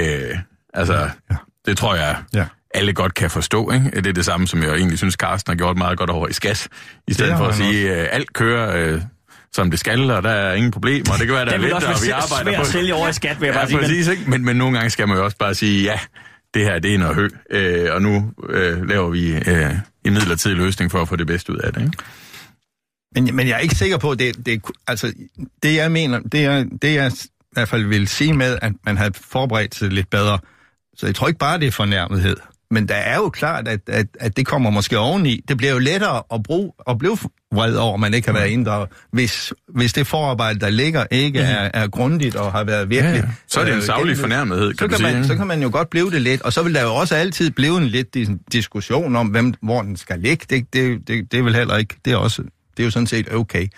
Det tror jeg... Ja. Alle godt kan forstå, ikke? Det er det samme, som jeg egentlig synes, Carsten har gjort meget godt over i SKAS. I stedet for at sige, alt kører, som det skal, og der er ingen problemer, og det kan være, der er vinter, og vi arbejder på det. Det vil også være svært at sælge over i skat, vil jeg bare sige. Præcis, ikke? Men nogle gange skal man jo også bare sige, ja, det her, det er noget hø, og nu laver vi en midlertidig løsning for at få det bedste ud af det, ikke? Men jeg er ikke sikker på, at det jeg mener, det jeg i hvert fald vil sige med, at man havde forberedt sig lidt bedre. Så jeg tror ikke bare, det er fornærmethed. Men der er jo klart, at det kommer måske oveni. Det bliver jo lettere at blive vred over, man ikke har været inddraget. Hvis det forarbejde, der ligger, ikke er grundigt og har været virkelig... Ja. Så er det en saglig fornærmethed, så kan man jo godt blive det lidt. Og så vil der jo også altid blive en lidt diskussion om, hvor den skal ligge. Det er vel heller ikke... Det er jo sådan set okay.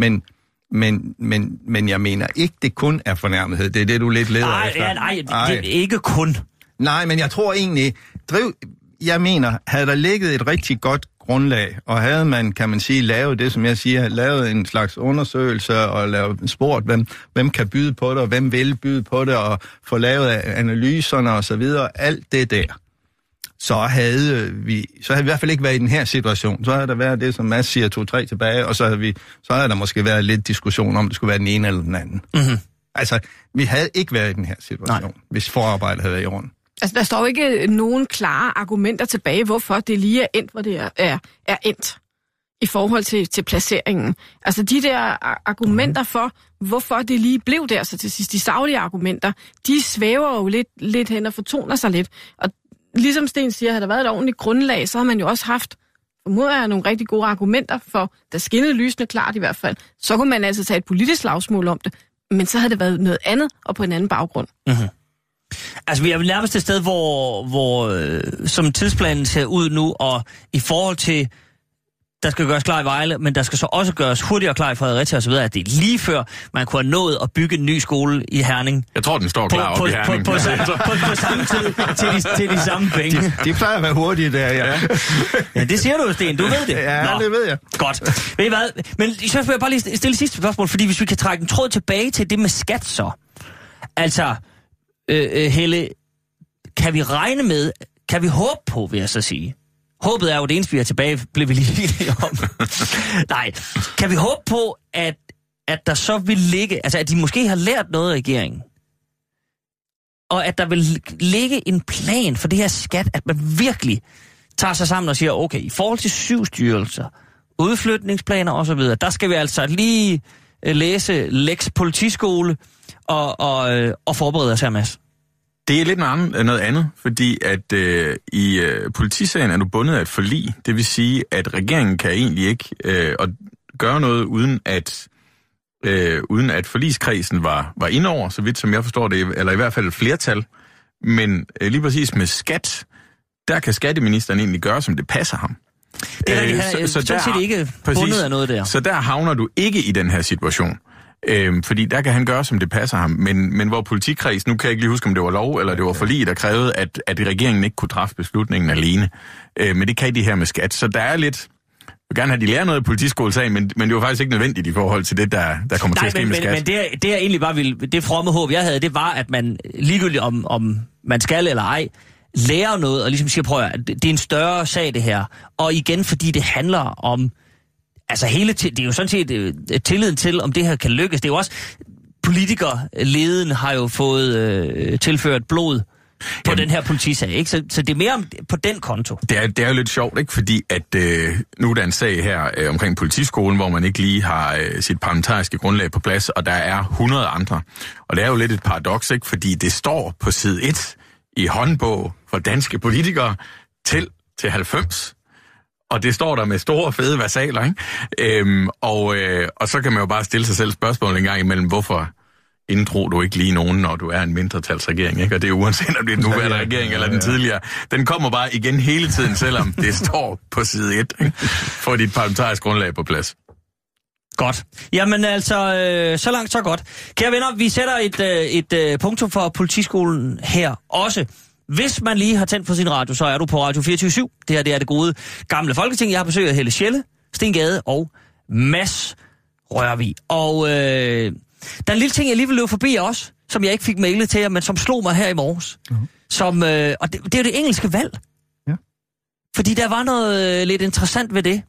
Men jeg mener ikke, det kun er fornærmethed. Det er det, du lidt leder efter. Nej, det er ikke kun. Nej, men jeg tror egentlig... Jeg mener, havde der ligget et rigtig godt grundlag, og havde man, kan man sige, lavet det, som jeg siger, lavet en slags undersøgelse og lavet spurgt, hvem kan byde på det, og hvem vil byde på det, og få lavet analyserne og så videre, alt det der, så havde vi i hvert fald ikke været i den her situation. Så havde der været det, som Mads siger, 2-3 tilbage, og så havde der måske været lidt diskussion om, det skulle være den ene eller den anden. Mm-hmm. Altså, vi havde ikke været i den her situation, hvis forarbejdet havde været i orden. Altså, der står ikke nogen klare argumenter tilbage, hvorfor det lige er endt, hvor det er endt i forhold til placeringen. Altså, de der argumenter for, hvorfor det lige blev der, så til sidst, de saglige argumenter, de svæver jo lidt hen og fortoner sig lidt. Og ligesom Sten siger, havde der været et ordentligt grundlag, så har man jo også haft, formoder jeg, nogle rigtig gode argumenter for, der skinnede lysende klart i hvert fald. Så kunne man altså tage et politisk slagsmål om det, men så havde det været noget andet og på en anden baggrund. Mm-hmm. Altså, vi er vel nærmest et sted, hvor som tidsplanen ser ud nu, og i forhold til, der skal gøres klar i Vejle, men der skal så også gøres hurtigere klar i Fredericia og så videre, at det er lige før, man kunne have nået at bygge en ny skole i Herning. Jeg tror, den står klar oppe i Herning. På samme tid til de samme penge. De plejer at være hurtige der, ja. Ja, det siger du jo, Sten. Du ved det. Ja, det ved jeg. Godt. Ved I hvad? Men så vil jeg bare lige stille sidste spørgsmål, fordi hvis vi kan trække en tråd tilbage til det med skat så. Altså... Helle, kan vi regne med, kan vi håbe på, vil jeg så sige? Håbet er jo det eneste, vi er tilbage, blev vi lige enige om. Nej, kan vi håbe på, at der så vil ligge, altså at de måske har lært noget af regeringen, og at der vil ligge en plan for det her skat, at man virkelig tager sig sammen og siger, okay, i forhold til 7 styrelser, udflytningsplaner osv., der skal vi altså lige læse Lex Politiskole, og forbereder os her, Mads. Det er lidt noget andet, fordi at i politisagen er du bundet af et forlig. Det vil sige, at regeringen kan egentlig ikke gøre noget, uden at forligskredsen var indover, så vidt som jeg forstår det, eller i hvert fald et flertal. Men lige præcis med skat, der kan skatteministeren egentlig gøre, som det passer ham. Det er rigtigt, så der set ikke bundet af noget der. Så der havner du ikke i den her situation. Fordi der kan han gøre, som det passer ham. Men hvor politikreds, nu kan jeg ikke lige huske, om det var lov, eller det var forlig, der krævede, at regeringen ikke kunne træffe beslutningen alene. Men det kan de her med skat. Så der er lidt... Jeg vil gerne have, de lærer noget i politiskolesagen, men det var faktisk ikke nødvendigt i forhold til det, der kommer til at ske med skat. Men det jeg egentlig bare ville... Det fromme håb, jeg havde, det var, at man ligegyldigt om man skal eller ej, lærer noget, og ligesom siger, prøv at det er en større sag, det her. Og igen, fordi det handler om... Altså det er jo sådan set tilliden til, om det her kan lykkes. Det er jo også, politikerleden har jo fået tilført blod på den her politisag, ikke? Så det er mere på den konto. Det er jo lidt sjovt, ikke? Fordi at nu er der en sag her omkring politiskolen, hvor man ikke lige har sit parlamentariske grundlag på plads, og der er 100 andre. Og det er jo lidt et paradoks, ikke? Fordi det står på side 1 i håndbog for danske politikere til 90. Og det står der med store, fede versaler, ikke? Og så kan man jo bare stille sig selv spørgsmål en gang imellem, hvorfor inddrog du ikke lige nogen, når du er en mindretalsregering, ikke? Og det er uanset, om det er den nuværende regering eller den tidligere. Den kommer bare igen hele tiden, selvom det står på side 1, ikke? For dit parlamentariske grundlag på plads. Godt. Jamen altså, så langt, så godt. Kære venner, vi sætter et punktum for politiskolen her også. Hvis man lige har tændt for sin radio, så er du på Radio 24/7. Det her, det er det gode gamle Folketing. Jeg har besøg af Helle Schelle, Sten Gade og Mads Rørvig. Og der er en lille ting, jeg lige vil løbe forbi også, som jeg ikke fik mailet til jer, men som slog mig her i morges. Uh-huh. Og det er jo det engelske valg. Ja. Fordi der var noget lidt interessant ved det.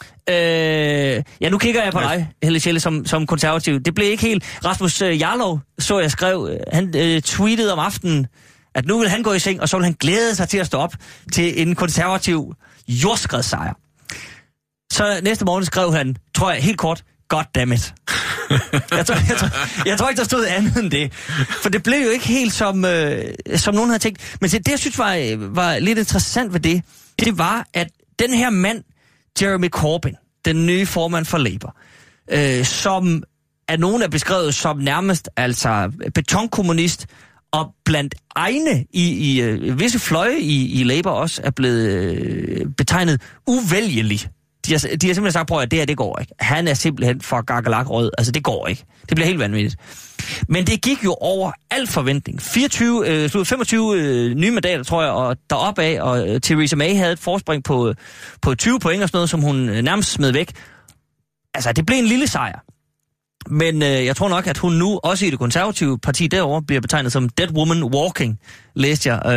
Nu kigger jeg på dig, Helle Schelle, som konservativ. Det blev ikke helt... Rasmus Jarlov, så jeg skrev, han tweetede om aftenen, at nu vil han gå i seng, og så vil han glæde sig til at stå op til en konservativ jordskredssejr. Så næste morgen skrev han, tror jeg helt kort, goddammit. Jeg tror ikke, der stod andet end det. For det blev jo ikke helt som nogen havde tænkt. Men det, jeg synes var lidt interessant ved det var, at den her mand, Jeremy Corbyn, den nye formand for Labour, som er nogen er beskrevet som nærmest altså betonkommunist, og blandt egne i visse fløje i Labour også er blevet betegnet uvælgelig. De har simpelthen sagt, at det her, det går ikke. Han er simpelthen for gakkelak-rød. Altså, det går ikke. Det bliver helt vanvittigt. Men det gik jo over al forventning. 25 nye mandater, tror jeg, og deroppe af, og Theresa May havde et forspring på 20 point og sådan noget, som hun nærmest smed væk. Altså, det blev en lille sejr. Men jeg tror nok, at hun nu, også i det konservative parti derovre, bliver betegnet som dead woman walking, læste jeg.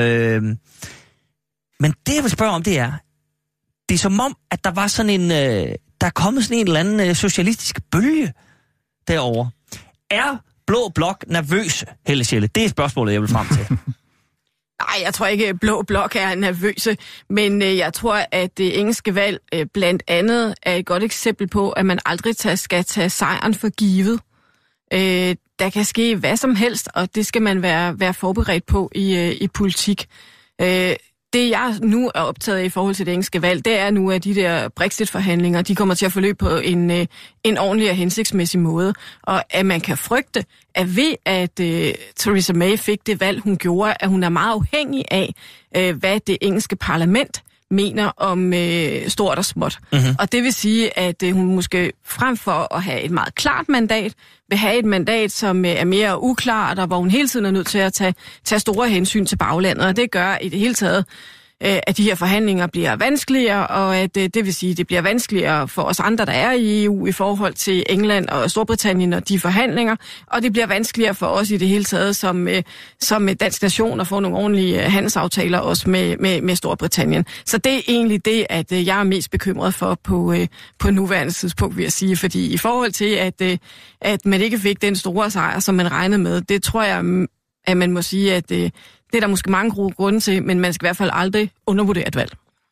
Men det, jeg vil spørge om, det er som om, at der var sådan en, der er kommet sådan en eller anden socialistisk bølge derovre. Er Blå Blok nervøse, Helle Schelle? Det er spørgsmålet, jeg vil frem til. Nej, jeg tror ikke, at Blå Blok er nervøse, men jeg tror, at det engelske valg blandt andet er et godt eksempel på, at man aldrig skal tage sejren for givet. Der kan ske hvad som helst, og det skal man være forberedt på i politik. Det, jeg nu er optaget af i forhold til det engelske valg, det er nu, at de der Brexit-forhandlinger, de kommer til at forløbe på en ordentlig og hensigtsmæssig måde. Og at man kan frygte, at ved at Theresa May fik det valg, hun gjorde, at hun er meget afhængig af, hvad det engelske parlament mener om stort og småt. Mm-hmm. Og det vil sige, at hun måske frem for at have et meget klart mandat, vil have et mandat, som er mere uklart, og hvor hun hele tiden er nødt til at tage store hensyn til baglandet. Og det gør i det hele taget, at de her forhandlinger bliver vanskeligere, og at det vil sige, at det bliver vanskeligere for os andre, der er i EU, i forhold til England og Storbritannien og de forhandlinger, og det bliver vanskeligere for os i det hele taget som dansk nation at få nogle ordentlige handelsaftaler også med Storbritannien. Så det er egentlig det, at jeg er mest bekymret for på nuværende tidspunkt, vil jeg sige, fordi i forhold til, at man ikke fik den store sejr, som man regnede med, det tror jeg, at man må sige, at det er der måske mange gode grunde til, men man skal i hvert fald aldrig undervurdere et valg.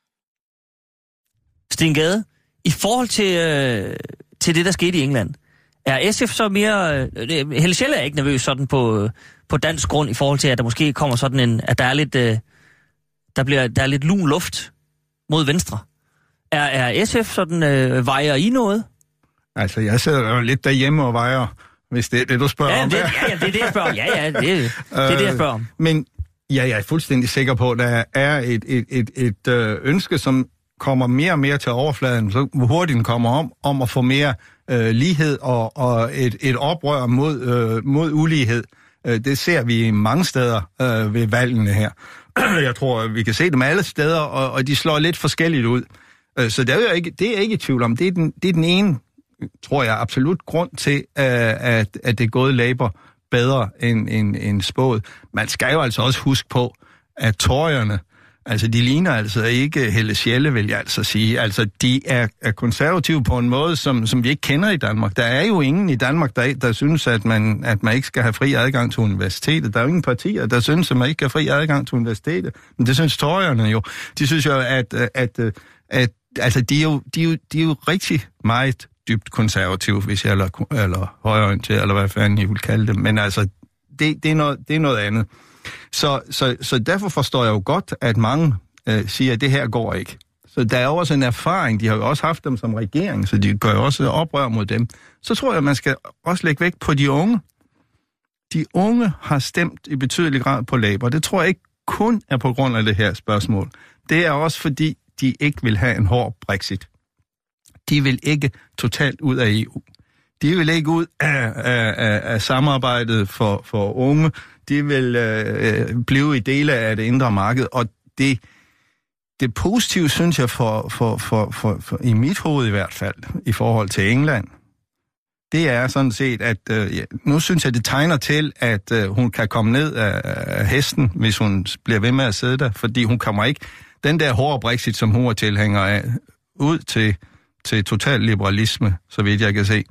Sten Gade, i forhold til det, der skete i England, er SF så mere... Helle Schelle er ikke nervøs sådan på dansk grund i forhold til, at der måske kommer sådan en... At der er lidt... Der er lidt lun luft mod venstre. Er SF sådan... vejer I noget? Altså, jeg sidder jo lidt derhjemme og vejer, hvis det er det, du spørger om. Det er det, jeg spørger om. Ja, det er det, jeg spørger om. Men ja, jeg er fuldstændig sikker på, at der er et ønske, som kommer mere og mere til overfladen, så hurtigt den kommer om at få mere lighed og et oprør mod ulighed. Det ser vi mange steder ved valgene her. Jeg tror, vi kan se dem alle steder, og de slår lidt forskelligt ud. Så det er ikke i tvivl om. Det er den ene, tror jeg, absolut grund til, at det er gået Labour bedre end spået. Man skal jo altså også huske på, at Toryerne, altså de ligner altså ikke Helle Schelle, vil jeg altså sige. Altså de er konservative på en måde, som vi ikke kender i Danmark. Der er jo ingen i Danmark, der synes, at man ikke skal have fri adgang til universitetet. Der er jo ingen partier, der synes, at man ikke skal have fri adgang til universitetet. Men det synes Toryerne jo. De synes jo, at altså de er jo rigtig meget dybt konservativ, hvis jeg eller højreorienteret, eller hvad fanden I vil kalde det. Men altså, det er noget andet. Så derfor forstår jeg jo godt, at mange siger, at det her går ikke. Så der er jo også en erfaring. De har jo også haft dem som regering, så de gør jo også oprør mod dem. Så tror jeg, at man skal også lægge vægt på de unge. De unge har stemt i betydelig grad på Labour. Det tror jeg ikke kun er på grund af det her spørgsmål. Det er også fordi, de ikke vil have en hård Brexit. De vil ikke totalt ud af EU. De vil ikke ud af samarbejdet for unge. De vil blive i dele af det indre marked. Og det positive, synes jeg, for i mit hoved i hvert fald, i forhold til England, det er sådan set, at nu synes jeg, det tegner til, at hun kan komme ned af hesten, hvis hun bliver ved med at sidde der. Fordi hun kommer ikke den der hårde Brexit, som hun er tilhænger af, ud til total liberalisme, så vidt jeg kan se,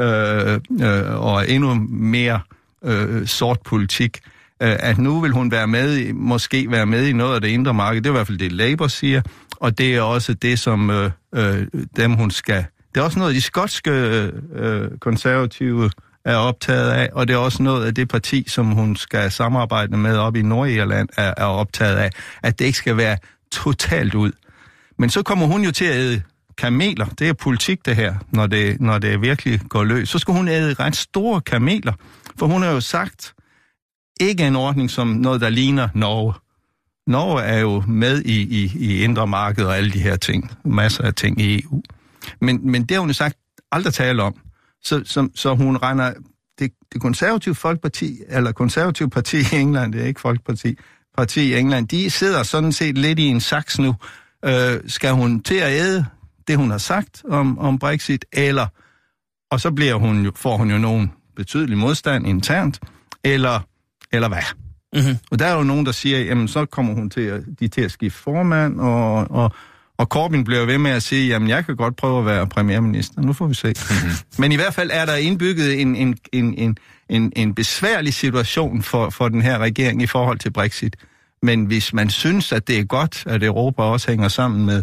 og endnu mere sort politik, at nu vil hun måske være med i noget af det indre marked. Det er i hvert fald det, Labour siger, og det er også det, som dem Det er også noget, de skotske konservative er optaget af, og det er også noget af det parti, som hun skal samarbejde med op i Nordirland, er optaget af, at det ikke skal være totalt ud. Men så kommer hun jo til at æde kameler. Det er politik, det her, når det virkelig går løs. Så skal hun æde ret store kameler, for hun har jo sagt, ikke en ordning som noget, der ligner Norge. Norge er jo med i indre marked og alle de her ting. Masser af ting i EU. Men det har hun jo sagt aldrig tale om. Så hun render det konservative folkeparti, eller konservative parti i England, det er ikke folkeparti, parti i England, de sidder sådan set lidt i en saks nu. Skal hun til at æde det, hun har sagt om Brexit, og så får hun jo nogen betydelig modstand internt, eller hvad? Mm-hmm. Og der er jo nogen, der siger, jamen så kommer hun til at skifte formand, og Corbyn bliver ved med at sige, jamen jeg kan godt prøve at være premierminister. Nu får vi se. Mm-hmm. Men i hvert fald er der indbygget en besværlig situation for den her regering i forhold til Brexit. Men hvis man synes, at det er godt, at Europa også hænger sammen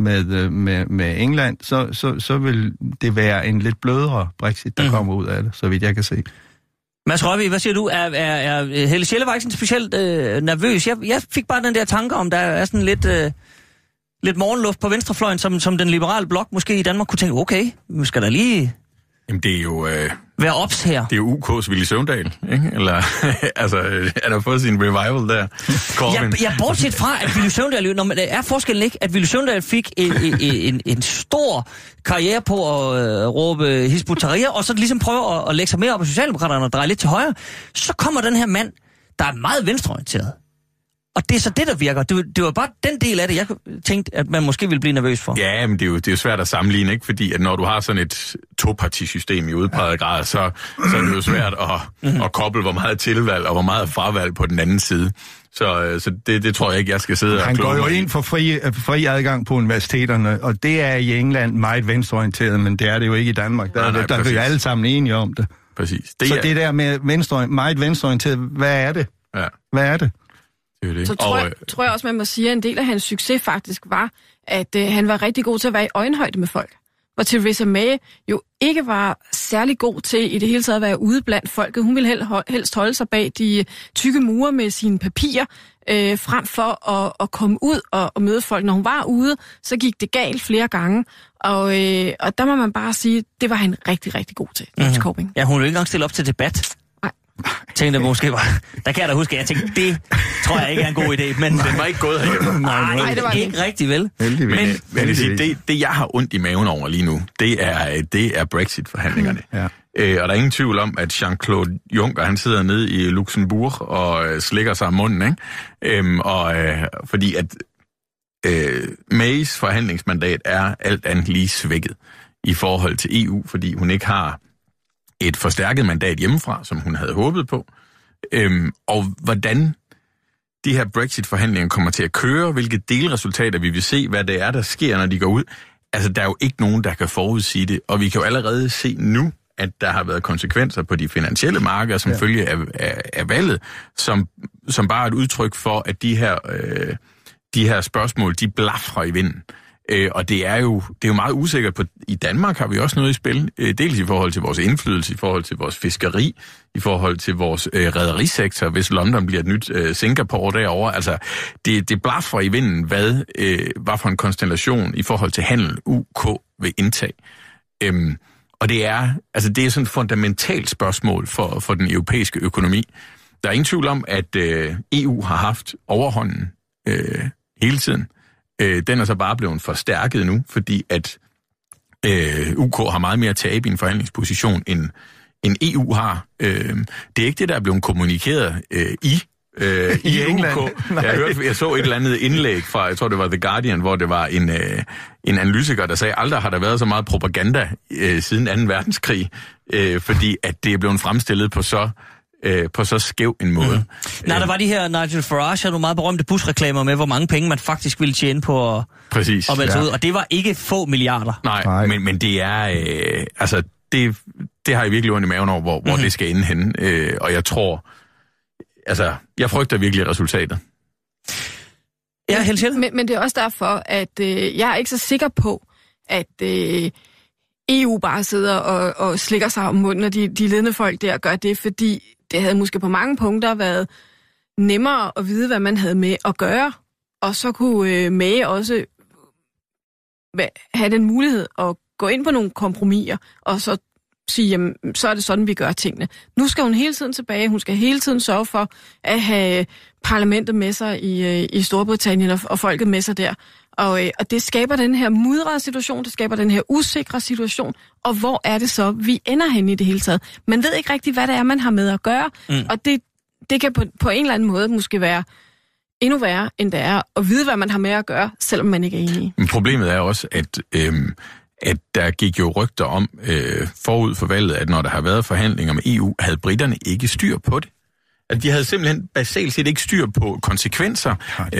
med England, så vil det være en lidt blødere Brexit, der kommer ud af det, så vidt jeg kan se. Mads Rørvig, hvad siger du? Er Helle Schelle ikke specielt nervøs? Jeg fik bare den der tanke om, der er sådan lidt morgenluft på venstrefløjen, som den liberale blok måske i Danmark kunne tænke, okay, vi skal da lige... Jamen det er jo... være ops her. Det er jo UK's Villy Søvndal, ikke? Eller, altså, er der fået sin revival der? Jeg bortset fra, at Villy Søvndal, når man, er forskellen ikke, at Villy Søvndal fik en stor karriere på at råbe Hizb ut-Tahrir, og så ligesom prøve at lægge sig mere op af Socialdemokraterne og dreje lidt til højre. Så kommer den her mand, der er meget venstreorienteret. Og det er så det, der virker. Det var bare den del af det, jeg tænkte, at man måske ville blive nervøs for. Ja, men det er jo svært at sammenligne, ikke? Fordi at når du har sådan et topartisystem i udpræget grad, så er det jo svært at koble, hvor meget tilvalg og hvor meget fravalg på den anden side. Så det tror jeg ikke, jeg skal sidde og kloge. Han går jo ind for fri adgang på universiteterne, og det er i England meget venstreorienteret, men det er det jo ikke i Danmark. Der er vi alle sammen enige om det. Præcis. Det der med meget venstreorienteret, hvad er det? Ja. Hvad er det? Så tror jeg også, man må sige, at en del af hans succes faktisk var, at han var rigtig god til at være i øjenhøjde med folk. Hvor Theresa May jo ikke var særlig god til i det hele taget at være ude blandt folket. Hun ville helst holde sig bag de tykke mure med sine papirer, frem for at komme ud og møde folk. Når hun var ude, så gik det galt flere gange. Og der må man bare sige, det var han rigtig, rigtig god til, James Corbyn. Ja, hun ville ikke engang stille op til debat. Tænkte måske bare, der kan jeg da huske, at jeg tænkte, det tror jeg ikke er en god idé, men den var ikke gået herhjemme. Nej, det var ikke rigtig vel. Men det jeg har ondt i maven over lige nu, det er Brexit-forhandlingerne. Ja. Og der er ingen tvivl om, at Jean-Claude Juncker, han sidder nede i Luxembourg og slikker sig om munden, ikke? Fordi at Mays forhandlingsmandat er alt andet lige svækket i forhold til EU, fordi hun ikke har et forstærket mandat hjemmefra, som hun havde håbet på. Og hvordan de her Brexit-forhandlinger kommer til at køre, hvilke delresultater vi vil se, hvad det er, der sker, når de går ud. Altså, der er jo ikke nogen, der kan forudsige det, og vi kan jo allerede se nu, at der har været konsekvenser på de finansielle markeder, som følge af valget, som bare er et udtryk for, at de her spørgsmål, de blafrer i vinden. Og det er jo meget usikkert på. I Danmark har vi også noget i spil, dels i forhold til vores indflydelse, i forhold til vores fiskeri, i forhold til vores rederisektor, hvis London bliver et nyt Singapore derovre. Altså, det blaffer i vinden, hvad for en konstellation i forhold til handel UK vil indtage. Og det er sådan et fundamentalt spørgsmål for den europæiske økonomi. Der er ingen tvivl om, at EU har haft overhånden hele tiden. Den er så bare blevet forstærket nu, fordi at UK har meget mere tab i en forhandlingsposition, end EU har. Det er ikke det, der er blevet kommunikeret i England. UK. Jeg så et eller andet indlæg fra, jeg tror det var The Guardian, hvor det var en analytiker, der sagde, aldrig har der været så meget propaganda siden 2. verdenskrig, fordi at det er blevet fremstillet på så skæv en måde. Nej, der var de her Nigel Farage, nogle meget berømte busreklamer med, hvor mange penge man faktisk ville tjene på at melde ud, og det var ikke få milliarder. Nej. Men det er, det har jeg virkelig ondt i maven over, hvor det skal ende henne, og jeg tror, jeg frygter virkelig resultatet. Ja, helt sikkert. Men det er også derfor, at jeg er ikke så sikker på, at EU bare sidder og slikker sig om munden, og de ledende folk der gør det, fordi det havde måske på mange punkter været nemmere at vide, hvad man havde med at gøre, og så kunne May også have den mulighed at gå ind på nogle kompromiser, og så sige, jamen, så er det sådan, vi gør tingene. Nu skal hun hele tiden tilbage, hun skal hele tiden sørge for at have parlamentet med sig i Storbritannien og folket med sig der. Og det skaber den her mudrede situation, det skaber den her usikre situation, og hvor er det så, vi ender hen i det hele taget? Man ved ikke rigtigt, hvad det er, man har med at gøre, og det kan på en eller anden måde måske være endnu værre, end det er at vide, hvad man har med at gøre, selvom man ikke er enig. Men problemet er også, at der gik jo rygter om forud for valget, at når der har været forhandlinger med EU, havde briterne ikke styr på det. At de havde simpelthen basalt set ikke styr på konsekvenser,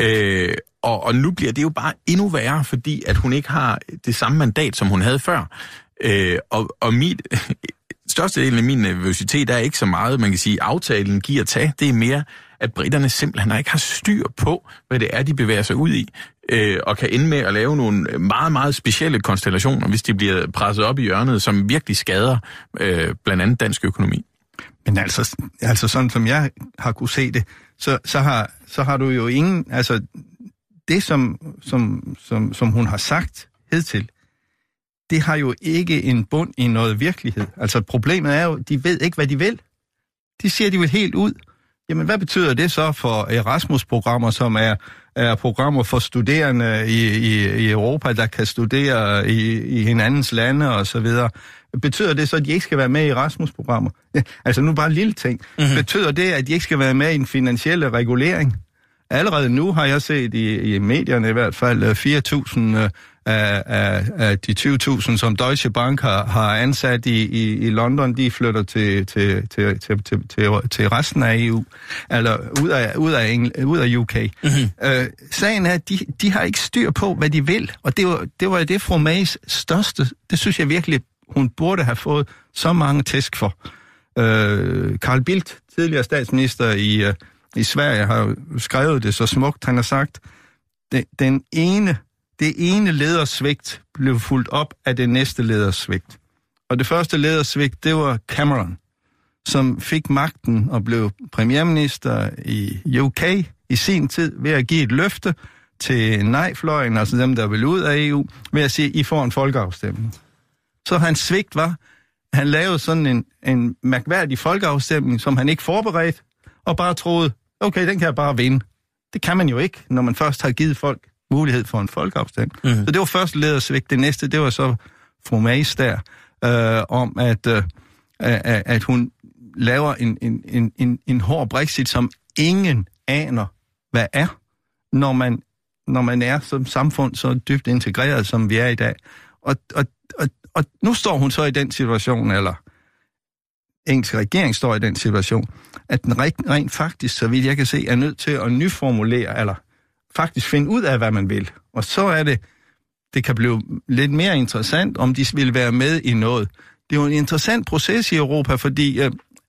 og nu bliver det jo bare endnu værre, fordi at hun ikke har det samme mandat, som hun havde før. Og størstedelen af min nervøsitet er ikke så meget, man kan sige, aftalen giver og tage. Det er mere, at briterne simpelthen ikke har styr på, hvad det er, de bevæger sig ud i, og kan ende med at lave nogle meget, meget specielle konstellationer, hvis de bliver presset op i hjørnet, som virkelig skader blandt andet dansk økonomi. Men altså sådan som jeg har kunne se det, så har du jo ingen, altså det som hun har sagt hidtil, det har jo ikke en bund i noget virkelighed. Altså problemet er jo, de ved ikke, hvad de vil. De siger, de vil helt ud. Jamen, hvad betyder det så for Erasmus-programmer, som er programmer for studerende i Europa, der kan studere i hinandens lande og så videre? Betyder det så, at de ikke skal være med i Erasmus-programmer? Ja, altså nu bare en lille ting. Mm-hmm. Betyder det, at de ikke skal være med i den finansielle regulering? Allerede nu har jeg set i medierne i hvert fald 4.000 af de 20.000, som Deutsche Bank har ansat i London, de flytter til resten af EU, eller ud af UK. Mm-hmm. Sagen er, at de har ikke styr på, hvad de vil, og det var det fru Mays største. Det synes jeg virkelig, hun burde have fået så mange tæsk for. Carl Bildt, tidligere statsminister i Sverige, har jo skrevet det så smukt. Han har sagt, det ene ledersvigt blev fulgt op af det næste ledersvigt. Og det første ledersvigt, det var Cameron, som fik magten og blev premierminister i UK i sin tid ved at give et løfte til nej-fløjen, altså dem, der ville ud af EU, ved at sige, I får en folkeafstemning. Så hans svigt var, at han lavede sådan en mærkværdig folkeafstemning, som han ikke forberedte, og bare troede, okay, den kan jeg bare vinde. Det kan man jo ikke, når man først har givet folk mulighed for en folkeafstemning. Mm-hmm. Så det var første ledersvigt. Det næste, det var så fru Mays der, om at hun laver en hård Brexit, som ingen aner, hvad er, når man er som samfund så dybt integreret, som vi er i dag. Og nu står hun så i den situation, eller engelsk regering står i den situation, at den rent faktisk, så vidt jeg kan se, er nødt til at nyformulere, eller faktisk finde ud af, hvad man vil. Og så er det kan blive lidt mere interessant, om de vil være med i noget. Det er jo en interessant proces i Europa, fordi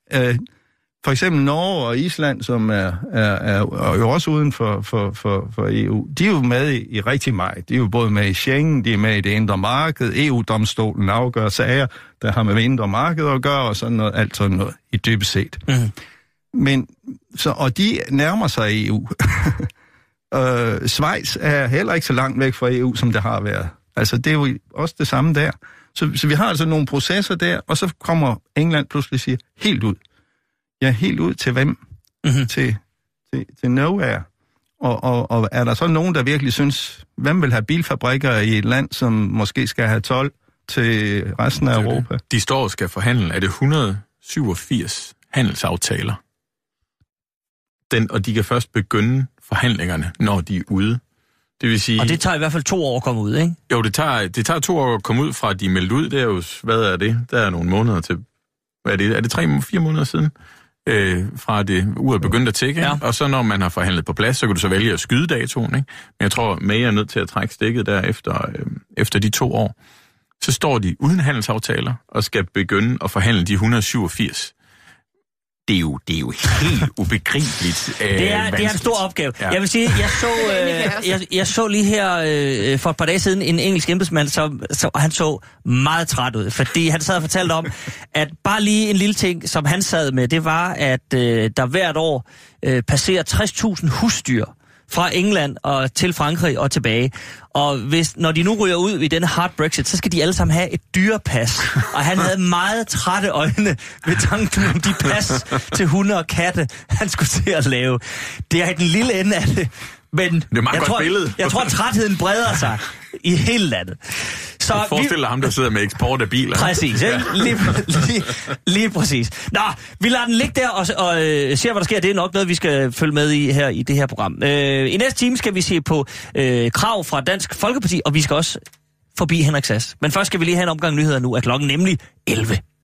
for eksempel Norge og Island, som er jo også uden for EU, de er jo med i rigtig meget. De er jo både med i Schengen, de er med i det indre marked, EU-domstolen afgør sager, der har med indre marked at gøre, og sådan noget, alt sådan noget, i dybest set. Mm. Men, og de nærmer sig EU. Schweiz er heller ikke så langt væk fra EU, som det har været. Altså, det er jo også det samme der. Så vi har altså nogle processer der, og så kommer England pludselig og siger, helt ud. Ja, helt ud til hvem? Mm-hmm. Til nowhere. Og er der så nogen, der virkelig synes, hvem vil have bilfabrikker i et land, som måske skal have 12 til resten af Europa? Det. De står og skal forhandle. Er det 187 handelsaftaler? Og de kan først begynde forhandlingerne, når de er ude. Det vil sige... Og det tager i hvert fald 2 år at komme ud, ikke? Jo, det tager 2 år at komme ud fra, at de er meldt ud. Det er jo, hvad er det? Der er nogle måneder til... Hvad er det? Er det 3-4 måneder siden? Fra det uret begyndte at tække, ja. Og så når man har forhandlet på plads, så kan du så vælge at skyde datoen, ikke? Men jeg tror, May er nødt til at trække stikket der efter de 2 år. Så står de uden handelsaftaler og skal begynde at forhandle de 187. det er jo helt ubegribeligt. Det er en stor opgave. Ja. Jeg vil sige, jeg så lige her for et par dage siden en engelsk embedsmand, så han så meget træt ud, fordi han sad og fortalte om, at bare lige en lille ting, som han sad med, det var, at der hvert år passerer 60.000 husdyr fra England og til Frankrig og tilbage. Og når de nu ryger ud i denne hard Brexit, så skal de alle sammen have et dyrepas. Og han havde meget trætte øjne ved tanken om de pas til hunde og katte, han skulle til at lave. Det er den lille ende af det. Men jeg tror, at trætheden breder sig i hele landet. Så jeg forestiller ham, der sidder med eksport af biler. Præcis, ikke? Lige præcis. Nå, vi lader den ligge der og ser, hvad der sker. Det er nok noget, vi skal følge med i her i det her program. I næste time skal vi se på krav fra Dansk Folkeparti, og vi skal også forbi Henrik Sass. Men først skal vi lige have en omgang nyheder nu af klokken, nemlig 11.